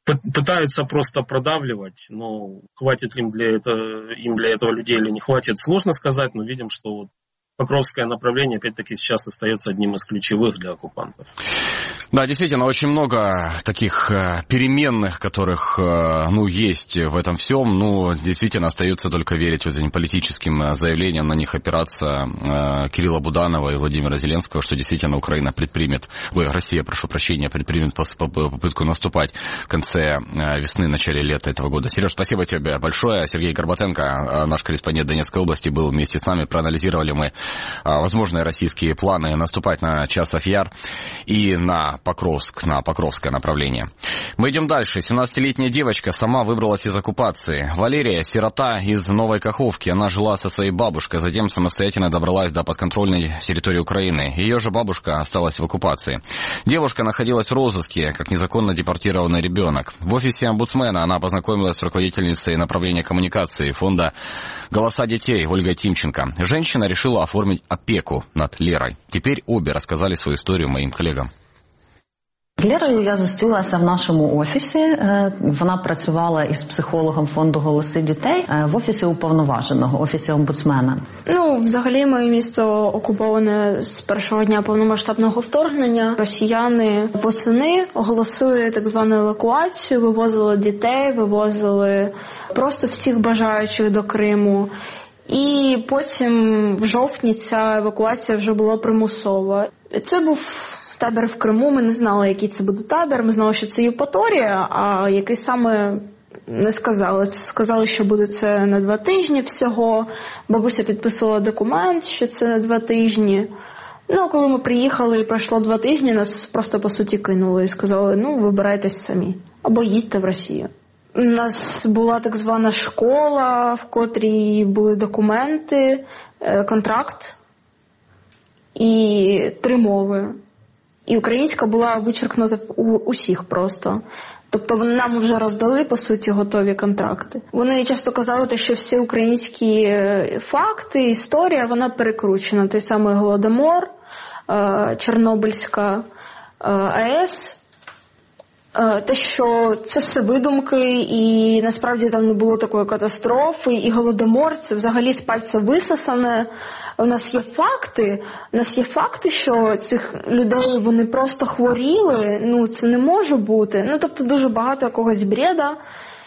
пытаются просто продавливать, но хватит ли им для этого, им для этого людей или не хватит, сложно сказать, но видим, что вот Покровское направление, опять-таки, сейчас остается одним из ключевых для оккупантов. Да, действительно, очень много таких э, переменных, которых, э, ну, есть в этом всем. Ну, действительно, остается только верить вот этим политическим заявлениям, на них опираться э, Кирилла Буданова и Владимира Зеленского, что действительно Украина предпримет, ой, Россия, прошу прощения, предпримет попытку наступать в конце э, весны, начале лета этого года. Сереж, спасибо тебе большое. Сергей Горбатенко, э, наш корреспондент Донецкой области, был вместе с нами. Проанализировали мы возможные российские планы наступать на Часов Яр и на Покровск, на Покровское направление. Мы идем дальше. семнадцатилетняя девочка сама выбралась из оккупации. Валерия, сирота из Новой Каховки. Она жила со своей бабушкой, затем самостоятельно добралась до подконтрольной территории Украины. Ее же бабушка осталась в оккупации. Девушка находилась в розыске, как незаконно депортированный ребенок. В офисе омбудсмена она познакомилась с руководительницей направления коммуникации фонда «Голоса детей» Ольгой Тимченко. Женщина решила оформить опеку над Лерой. Теперь обе рассказали свою історію моїм колегам. З Лерою я зустрілася в нашому офісі. Вона працювала із психологом фонду «Голоси дітей» в офісі уповноваженого, офісі омбудсмена. Ну, взагалі, моє місто окуповане з першого дня повномасштабного вторгнення. Росіяни восени оголосили так звану евакуацію, вивозили дітей, вивозили просто всіх бажаючих до Криму. І потім в жовтні ця евакуація вже була примусова. Це був табір в Криму, ми не знали, який це буде табір, ми знали, що це Євпаторія, а який саме не сказали. Сказали, що буде це на два тижні всього. Бабуся підписувала документ, що це на два тижні. Ну, коли ми приїхали і пройшло два тижні, нас просто по суті кинули і сказали, ну, вибирайтесь самі, або їдьте в Росію. У нас була так звана школа, в котрій були документи, контракт і три мови. І українська була вичеркнута у усіх просто. Тобто вони нам вже роздали, по суті, готові контракти. Вони часто казали, що всі українські факти, історія, вона перекручена. Той самий Голодомор, Чорнобильська АЕС. Те, що це все видумки, і насправді там не було такої катастрофи, і Голодомор, це взагалі з пальця висосане. У нас є факти, у нас є факти, що цих людей, вони просто хворіли, ну це не може бути. Ну, тобто дуже багато якогось бреда,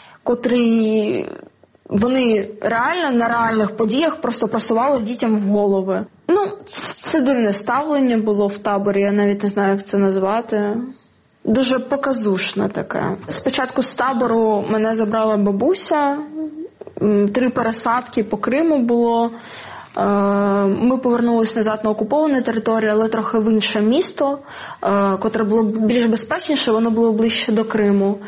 котрий вони реально на реальних подіях просто просували дітям в голови. Ну, це дивне ставлення було в таборі, я навіть не знаю, як це назвати. Дуже показушне таке. Спочатку з табору мене забрала бабуся, три пересадки по Криму було. Ми повернулися назад на окуповану територію, але трохи в інше місто, котре було більш безпечніше, воно було ближче до Криму.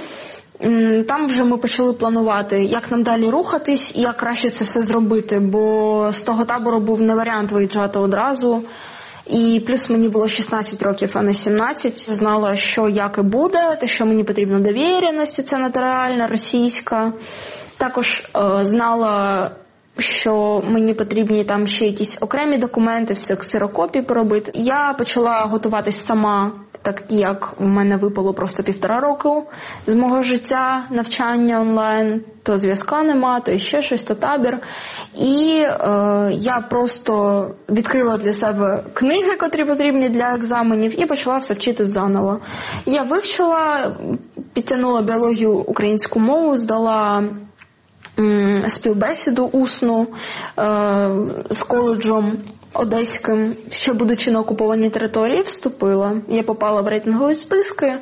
Там вже ми почали планувати, як нам далі рухатись і як краще це все зробити, бо з того табору був не варіант виїжджати одразу. І плюс мені було шістнадцять років, а не сімнадцять. Знала, що як і буде, те, що мені потрібна довіреність, це нотаріальна, російська. Також е, знала, що мені потрібні там ще якісь окремі документи, все ксерокопії поробити. Я почала готуватись сама, так як в мене випало просто півтора року з мого життя, навчання онлайн, то зв'язка нема, то ще щось, то табір. І е, я просто відкрила для себе книги, котрі потрібні для екзаменів, і почала все вчити заново. Я вивчила, підтягнула біологію, українську мову, здала м, співбесіду усну е, з коледжом одеським, ще будучи на окупованій території, вступила. Я попала в рейтингові списки.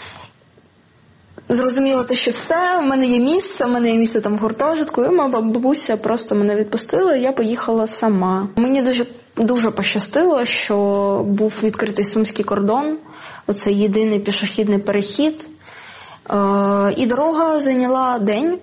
Зрозуміла те, що все, в мене є місце, в мене є місце там в гуртожитку, і моя бабуся просто мене відпустила, і я поїхала сама. Мені дуже, дуже пощастило, що був відкритий Сумський кордон, оце єдиний пішохідний перехід. І дорога зайняла день,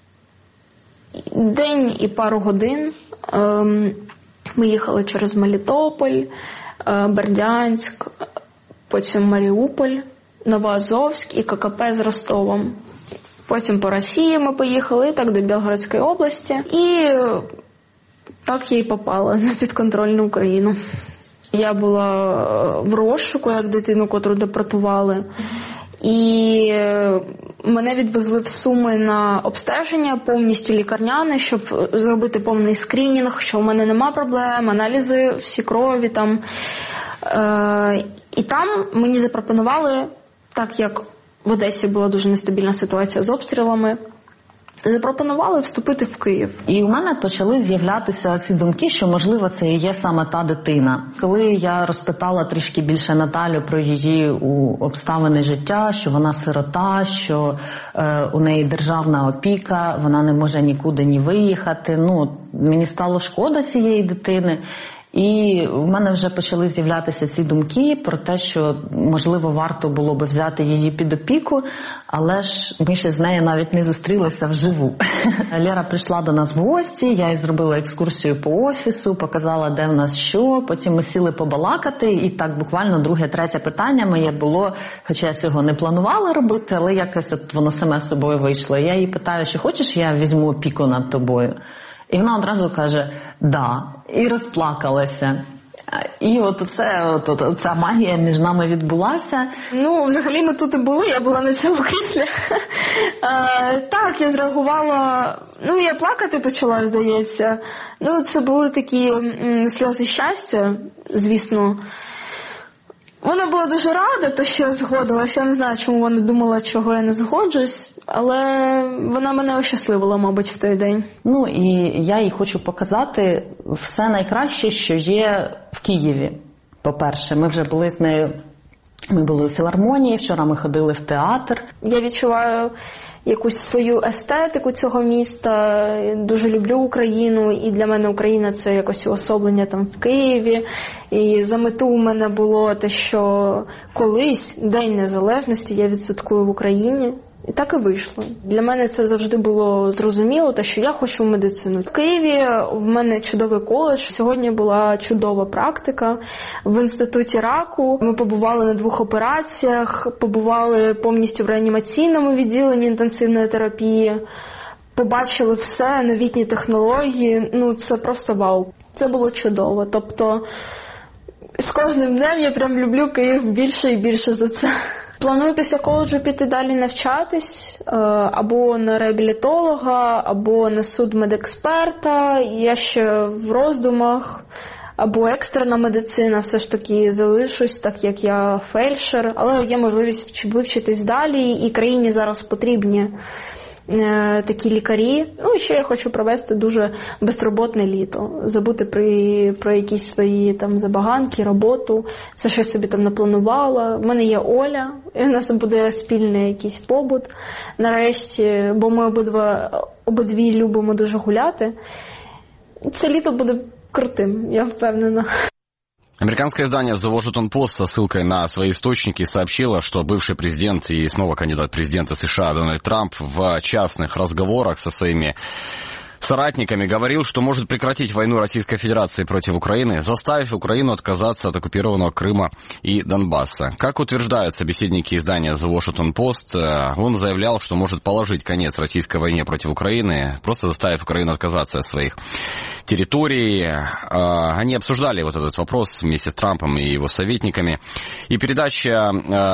день і пару годин. Ми їхали через Мелітополь, Бердянськ, потім Маріуполь, Новоазовськ і ККП з Ростовом. Потім по Росії ми поїхали, і так до Білгородської області. І так я й попала на підконтрольну Україну. Я була в розшуку, як дитину, котру депортували. І мене відвезли в Суми на обстеження, повністю лікарняне, щоб зробити повний скринінг, що в мене нема проблем, аналізи всі крові там. Е, і там мені запропонували, так як в Одесі була дуже нестабільна ситуація з обстрілами, запропонували вступити в Київ. І у мене почали з'являтися ці думки, що, можливо, це і є саме та дитина. Коли я розпитала трішки більше Наталю про її обставини життя, що вона сирота, що е, у неї державна опіка, вона не може нікуди ні виїхати. Ну, мені стало шкода цієї дитини. І в мене вже почали з'являтися ці думки про те, що, можливо, варто було би взяти її під опіку, але ж ми ще з нею навіть не зустрілися вживу. Лера прийшла до нас в гості, я їй зробила екскурсію по офісу, показала, де в нас що, потім ми сіли побалакати, і так буквально друге-третє питання моє було, хоча я цього не планувала робити, але якось от воно саме з собою вийшло. Я їй питаю, що хочеш, я візьму опіку над тобою? І вона одразу каже «да» і розплакалася. І от це, от, от, ця магія між нами відбулася. Ну, взагалі ми тут і були, я була на цьому кріслі. А, так, я зреагувала, ну, я плакати почала, здається. Ну, це були такі м, сльози щастя, звісно. Вона була дуже рада, то що я згодилася. Я не знаю, чому вона думала, чого я не згоджусь, але вона мене ощасливила, мабуть, в той день. Ну і я їй хочу показати все найкраще, що є в Києві. По-перше, ми вже були з нею, ми були у філармонії, вчора ми ходили в театр. Я відчуваю якусь свою естетику цього міста, дуже люблю Україну, і для мене Україна – це якось уособлення там в Києві. І за мету у мене було те, що колись День Незалежності я відсвяткую в Україні. І так і вийшло. Для мене це завжди було зрозуміло, те, що я хочу в медицину. В Києві в мене чудовий коледж. Сьогодні була чудова практика в інституті раку. Ми побували на двох операціях, побували повністю в реанімаційному відділенні інтенсивної терапії, побачили все, новітні технології. Ну, це просто вау. Це було чудово. Тобто, з кожним днем я прям люблю Київ більше і більше за це. Планую після коледжу піти далі навчатись або на реабілітолога, або на судмедексперта. Я ще в роздумах. Або екстрена медицина, все ж таки залишусь, так як я фельдшер. Але є можливість вивчитись далі, і країні зараз потрібні такі лікарі. Ну, і ще я хочу провести дуже безтурботне літо. Забути при, про якісь свої там забаганки, роботу, все, що я собі там напланувала. У мене є Оля, і у нас буде спільний якийсь побут нарешті, бо ми обидва, обидві любимо дуже гуляти. Це літо буде крутым, я впевнена. Американское издание The Washington Post со ссылкой на свои источники сообщило, что бывший президент и снова кандидат в президенты США Дональд Трамп в частных разговорах со своими соратниками говорил, что может прекратить войну Российской Федерации против Украины, заставив Украину отказаться от оккупированного Крыма и Донбасса. Как утверждают собеседники издания The Washington Post, он заявлял, что может положить конец российской войне против Украины, просто заставив Украину отказаться от своих территорий. Они обсуждали вот этот вопрос вместе с Трампом и его советниками. И передача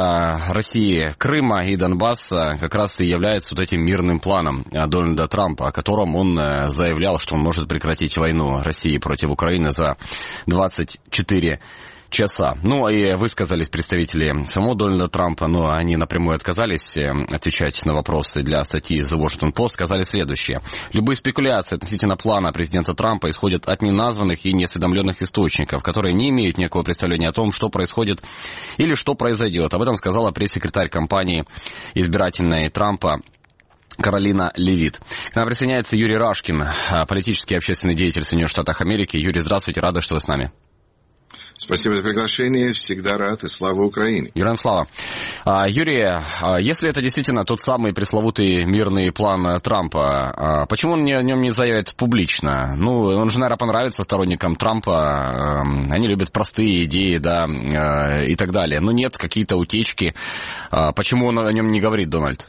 России Крыма и Донбасса как раз и является вот этим мирным планом Дональда Трампа, о котором он заявлял, что он может прекратить войну России против Украины за двадцать четыре часа. Ну и высказались представители самого Дональда Трампа, но они напрямую отказались отвечать на вопросы для статьи The Washington Post, сказали следующее. Любые спекуляции относительно плана президента Трампа исходят от неназванных и неосведомленных источников, которые не имеют никакого представления о том, что происходит или что произойдет. Об этом сказала пресс-секретарь кампании избирательной Трампа Каролина Левит. К нам присоединяется Юрий Рашкин, политический и общественный деятель в Соединенных Штатах Америки. Юрий, здравствуйте, рада, что вы с нами. Спасибо за приглашение, всегда рад, и слава Украине. Героям слава. Юрий, если это действительно тот самый пресловутый мирный план Трампа, почему он о нем не заявит публично? Ну, он же, наверное, понравится сторонникам Трампа, они любят простые идеи, да, и так далее. Но нет, какие-то утечки. Почему он о нем не говорит, Дональд?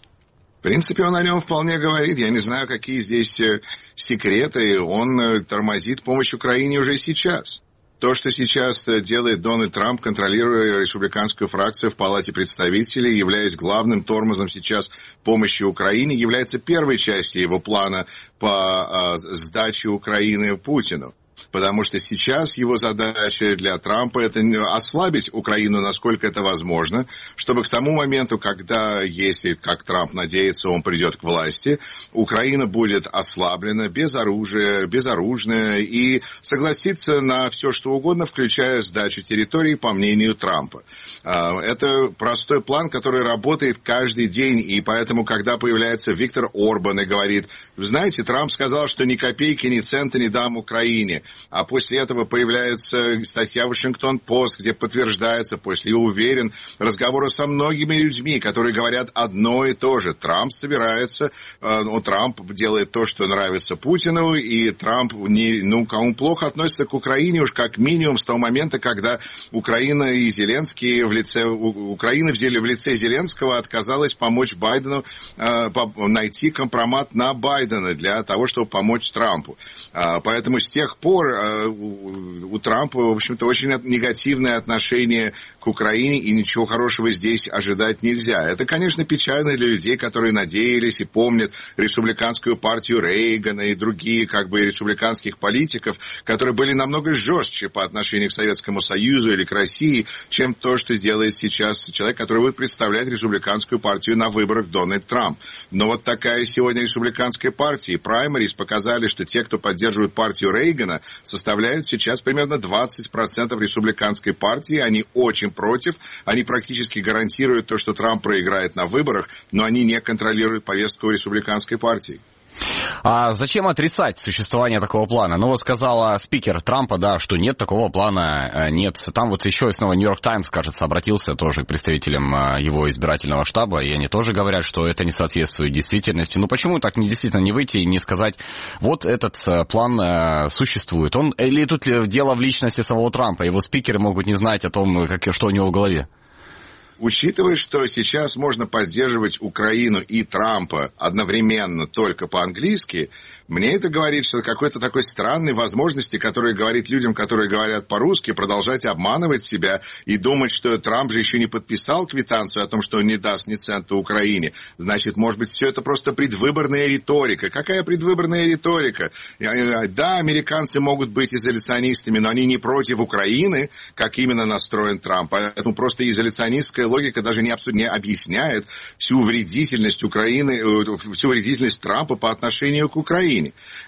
В принципе, он о нем вполне говорит. Я не знаю, какие здесь секреты. Он тормозит помощь Украине уже сейчас. То, что сейчас делает Дональд Трамп, контролируя республиканскую фракцию в Палате представителей, являясь главным тормозом сейчас помощи Украине, является первой частью его плана по э, сдаче Украины Путину. Потому что сейчас его задача для Трампа — это ослабить Украину, насколько это возможно, чтобы к тому моменту, когда, если, как Трамп надеется, он придет к власти, Украина будет ослаблена, без оружия, безоружная и согласится на все, что угодно, включая сдачу территорий, по мнению Трампа. Это простой план, который работает каждый день, и поэтому, когда появляется Виктор Орбан и говорит: знаете, Трамп сказал, что ни копейки, ни цента не дам Украине. А после этого появляется статья «Вашингтон-Пост», где подтверждается, после, я уверен, разговоры со многими людьми, которые говорят одно и то же. Трамп собирается, ну, Трамп делает то, что нравится Путину, и Трамп, не, ну, кому плохо относится к Украине уж как минимум с того момента, когда Украина и Зеленский в лице, Украина в лице Зеленского отказалась помочь Байдену э, найти компромат на Байдена для того, чтобы помочь Трампу. Э, поэтому с тех пор у Трампа, в общем-то, очень негативное отношение к Украине, и ничего хорошего здесь ожидать нельзя. Это, конечно, печально для людей, которые надеялись и помнят республиканскую партию Рейгана и другие, как бы, республиканских политиков, которые были намного жестче по отношению к Советскому Союзу или к России, чем то, что сделает сейчас человек, который будет представлять республиканскую партию на выборах, Дональд Трамп. Но вот такая сегодня республиканская партия, и праймерис показали, что те, кто поддерживает партию Рейгана, составляют сейчас примерно двадцать процентов республиканской партии. Они очень против. Они практически гарантируют то, что Трамп проиграет на выборах, но они не контролируют повестку республиканской партии. А зачем отрицать существование такого плана? Ну, вот сказала спикер Трампа, да, что нет такого плана, нет. Там вот еще и снова Нью-Йорк Таймс, кажется, обратился тоже к представителям его избирательного штаба, и они тоже говорят, что это не соответствует действительности. Ну, почему так не действительно не выйти и не сказать, вот этот план существует? Он, или тут дело в личности самого Трампа? Его спикеры могут не знать о том, как, что у него в голове. Учитывая, что сейчас можно поддерживать Украину и Трампа одновременно только по-английски, мне это говорит, что какой-то такой странной возможности, которая говорит людям, которые говорят по-русски, продолжать обманывать себя и думать, что Трамп же еще не подписал квитанцию о том, что он не даст ни цента Украине. Значит, может быть, все это просто предвыборная риторика. Какая предвыборная риторика? Да, американцы могут быть изоляционистами, но они не против Украины, как именно настроен Трамп. Поэтому просто изоляционистская логика даже не, абсолютно не объясняет всю вредительность Украины, всю вредительность Трампа по отношению к Украине.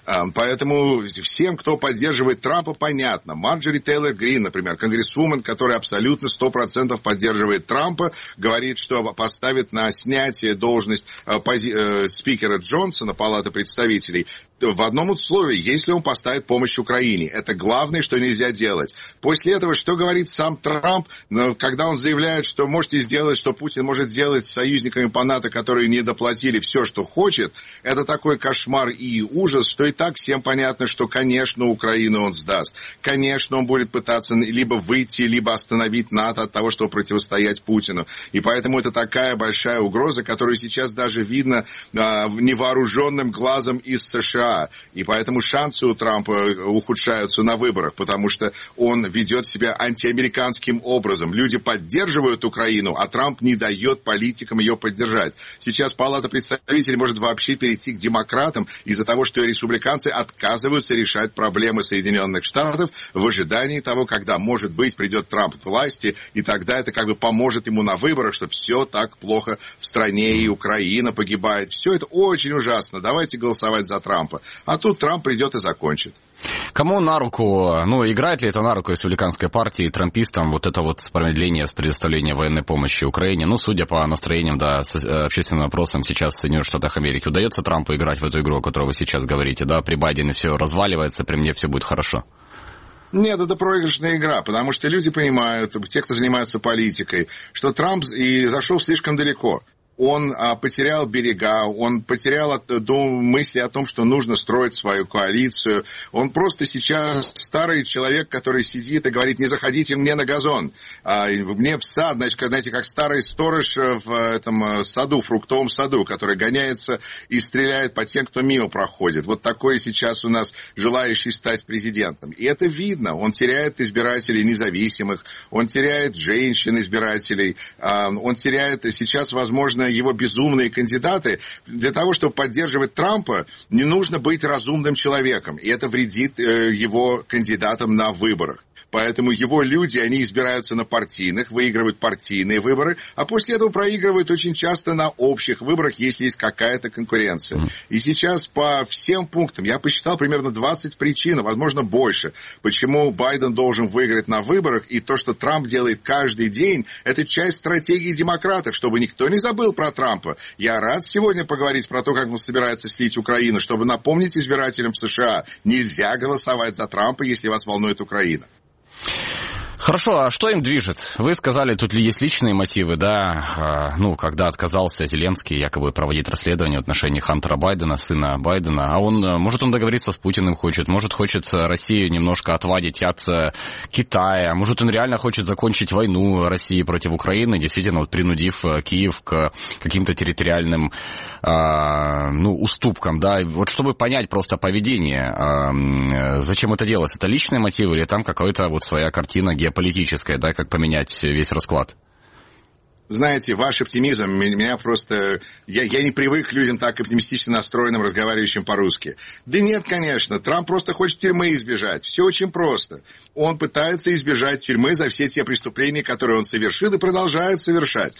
Поэтому всем, кто поддерживает Трампа, понятно. Марджори Тейлор Грин, например, конгрессвумен, который абсолютно сто процентов поддерживает Трампа, говорит, что поставит на снятие должность пози- спикера Джонсона, Палаты представителей, в одном условии, если он поставит помощь Украине. Это главное, что нельзя делать. После этого, что говорит сам Трамп, когда он заявляет, что можете сделать, что Путин может сделать с союзниками по НАТО, которые не доплатили все, что хочет, это такой кошмар и ужас, что и так всем понятно, что, конечно, Украину он сдаст. Конечно, он будет пытаться либо выйти, либо остановить НАТО от того, чтобы противостоять Путину. И поэтому это такая большая угроза, которую сейчас даже видно а, невооруженным глазом из США. И поэтому шансы у Трампа ухудшаются на выборах, потому что он ведет себя антиамериканским образом. Люди поддерживают Украину, а Трамп не дает политикам ее поддержать. Сейчас Палата представителей может вообще перейти к демократам из-за того, что республиканцы отказываются решать проблемы Соединенных Штатов в ожидании того, когда, может быть, придет Трамп к власти, и тогда это как бы поможет ему на выборах, что все так плохо в стране, и Украина погибает. Все это очень ужасно. Давайте голосовать за Трампа. А тут Трамп придет и закончит. Кому на руку, ну, играет ли это на руку республиканской партии и трампистам вот это вот промедление с предоставлением военной помощи Украине? Ну, судя по настроениям, да, с общественным опросам сейчас в Соединенных Штатах Америки удается Трампу играть в эту игру, о которой вы сейчас говорите, да, при Байдене все разваливается, при мне все будет хорошо. Нет, это проигрышная игра, потому что люди понимают, те, кто занимается политикой, что Трамп и зашел слишком далеко. он а, потерял берега, он потерял от, до, мысли о том, что нужно строить свою коалицию. Он просто сейчас старый человек, который сидит и говорит: не заходите мне на газон, а, мне в сад, значит, знаете, как старый сторож в этом саду, фруктовом саду, который гоняется и стреляет по тем, кто мимо проходит. Вот такой сейчас у нас желающий стать президентом. И это видно. Он теряет избирателей независимых, он теряет женщин-избирателей, он теряет сейчас, возможно, его безумные кандидаты. Для того, чтобы поддерживать Трампа, не нужно быть разумным человеком. И это вредит его кандидатам на выборах. Поэтому его люди, они избираются на партийных, выигрывают партийные выборы, а после этого проигрывают очень часто на общих выборах, если есть какая-то конкуренция. Mm. И сейчас по всем пунктам, я посчитал примерно двадцать причин, возможно больше, почему Байден должен выиграть на выборах, и то, что Трамп делает каждый день, это часть стратегии демократов, чтобы никто не забыл про Трампа. Я рад сегодня поговорить про то, как он собирается слить Украину, чтобы напомнить избирателям в США: нельзя голосовать за Трампа, если вас волнует Украина. Хорошо, а что им движет? Вы сказали, тут ли есть личные мотивы, да, ну, когда отказался Зеленский якобы проводить расследование в отношении Хантера Байдена, сына Байдена, а он, может, он договориться с Путиным хочет, может, хочет Россию немножко отвадить от Китая, может, он реально хочет закончить войну России против Украины, действительно, вот, принудив Киев к каким-то территориальным, ну, уступкам, да, вот чтобы понять просто поведение, зачем это делать, это личные мотивы или там какая-то вот своя картина геополитическая, да, как поменять весь расклад? Знаете, ваш оптимизм меня просто... Я, я не привык к людям так оптимистично настроенным, разговаривающим по-русски. Да нет, конечно, Трамп просто хочет тюрьмы избежать. Все очень просто. Он пытается избежать тюрьмы за все те преступления, которые он совершил и продолжает совершать.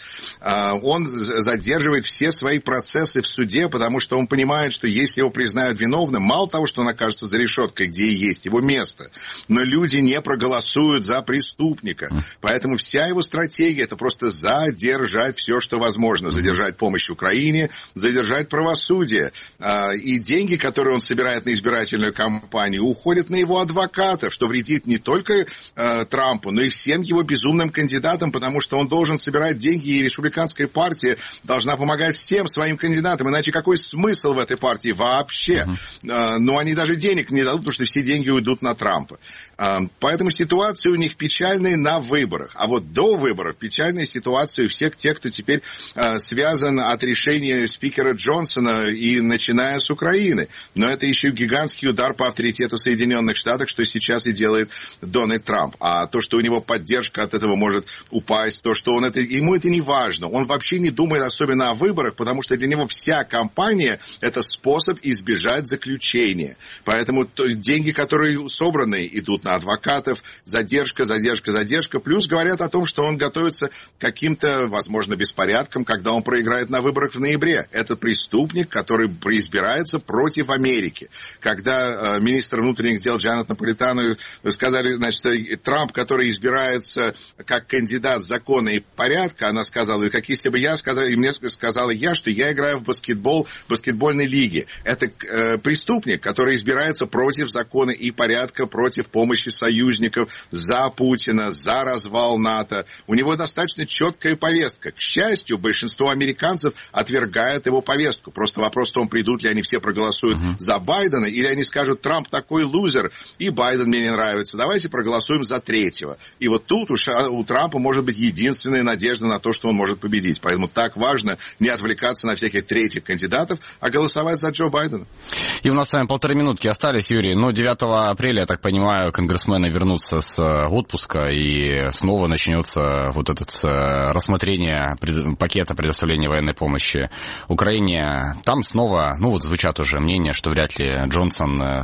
Он задерживает все свои процессы в суде, потому что он понимает, что если его признают виновным, мало того, что он окажется за решеткой, где и есть его место, но люди не проголосуют за преступника. Поэтому вся его стратегия — это просто задержать Задержать все, что возможно. Задержать помощь Украине, задержать правосудие. И деньги, которые он собирает на избирательную кампанию, уходят на его адвокатов, что вредит не только Трампу, но и всем его безумным кандидатам, потому что он должен собирать деньги, и республиканская партия должна помогать всем своим кандидатам. Иначе какой смысл в этой партии вообще? Uh-huh. Но они даже денег не дадут, потому что все деньги уйдут на Трампа. Поэтому ситуация у них печальная на выборах. А вот до выборов печальная ситуация у всех тех, кто теперь э, связан от решения спикера Джонсона и начиная с Украины. Но это еще гигантский удар по авторитету Соединенных Штатов, что сейчас и делает Дональд Трамп. А то, что у него поддержка от этого может упасть, то, что он это... Ему это не важно. Он вообще не думает особенно о выборах, потому что для него вся кампания — это способ избежать заключения. Поэтому то, деньги, которые собраны, идут на адвокатов, задержка, задержка, задержка. Плюс говорят о том, что он готовится к каким-то, возможно, беспорядком, когда он проиграет на выборах в ноябре. Это преступник, который избирается против Америки. Когда э, министр внутренних дел Джанет Наполитано сказали, значит, Трамп, который избирается как кандидат закона и порядка, она сказала, как если бы я сказала, и мне сказала я, что я играю в баскетбол в баскетбольной лиге. Это э, преступник, который избирается против закона и порядка, против помощи союзников, за Путина, за развал НАТО. У него достаточно четкая повестка. К счастью, большинство американцев отвергает его повестку. Просто вопрос в том, придут ли они все проголосуют uh-huh. за Байдена, или они скажут: Трамп такой лузер, и Байден мне не нравится, давайте проголосуем за третьего. И вот тут у, у Трампа может быть единственная надежда на то, что он может победить. Поэтому так важно не отвлекаться на всяких третьих кандидатов, а голосовать за Джо Байдена. И у нас с вами полторы минутки остались, Юрий. Ну, девятого апреля, я так понимаю, конгрессмены вернутся с отпуска, и снова начнется вот этот рассмотрение пакета предоставления военной помощи Украине. Там снова, ну вот звучат уже мнения, что вряд ли Джонсон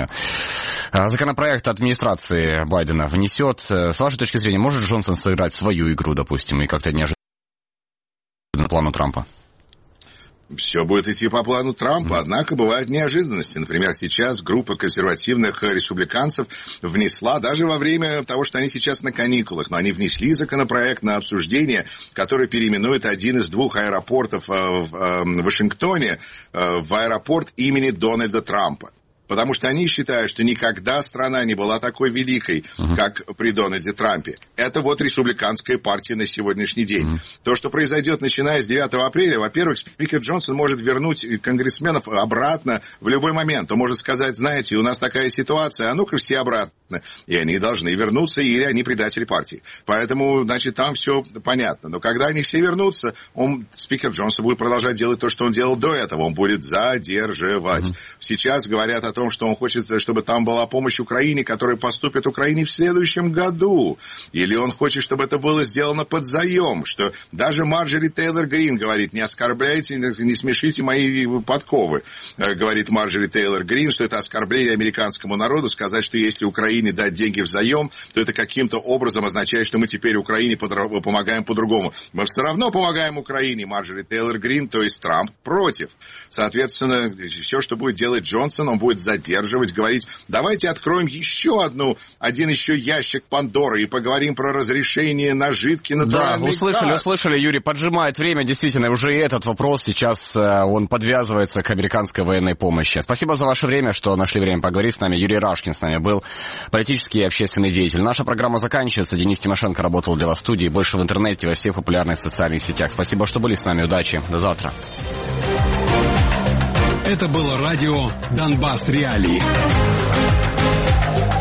законопроект администрации Байдена внесет. С вашей точки зрения, может Джонсон сыграть свою игру, допустим, и как-то неожиданно по плану Трампа? Все будет идти по плану Трампа, mm-hmm. однако бывают неожиданности. Например, сейчас группа консервативных республиканцев внесла, даже во время того, что они сейчас на каникулах, но они внесли законопроект на обсуждение, который переименует один из двух аэропортов в Вашингтоне в аэропорт имени Дональда Трампа. потому что они считают, что никогда страна не была такой великой, uh-huh. как при Дональде Трампе. Это вот республиканская партия на сегодняшний день. Uh-huh. То, что произойдет, начиная с девятого апреля, во-первых, спикер Джонсон может вернуть конгрессменов обратно в любой момент. Он может сказать, знаете, у нас такая ситуация, а ну-ка все обратно. И они должны вернуться, или они предатели партии. Поэтому, значит, там все понятно. Но когда они все вернутся, он, спикер Джонсон будет продолжать делать то, что он делал до этого. Он будет задерживать. Mm-hmm. Сейчас говорят о том, что он хочет, чтобы там была помощь Украине, которая поступит Украине в следующем году. Или он хочет, чтобы это было сделано под заем. Что даже Марджори Тейлор Грин говорит, не оскорбляйте, не смешите мои подковы. Говорит Марджори Тейлор Грин, что это оскорбление американскому народу, сказать, что если Украине дать деньги взаим, то это каким-то образом означает, что мы теперь Украине помогаем по-другому. Мы все равно помогаем Украине. Марджори Тейлор Грин, то есть Трамп, против. Соответственно, все, что будет делать Джонсон, он будет задерживать, говорить, давайте откроем еще одну, один еще ящик Пандоры и поговорим про разрешение на жидкий натуральный газ. Да, услышали, газ. услышали, Юрий, поджимает время, действительно, уже и этот вопрос сейчас, он подвязывается к американской военной помощи. Спасибо за ваше время, что нашли время поговорить с нами. Юрий Рашкин с нами был, политический и общественный деятель. Наша программа заканчивается. Денис Тимошенко работал для вас в студии, больше в интернете, во всех популярных социальных сетях. Спасибо, что были с нами. Удачи. До завтра. Это было радио «Донбасс Реалии».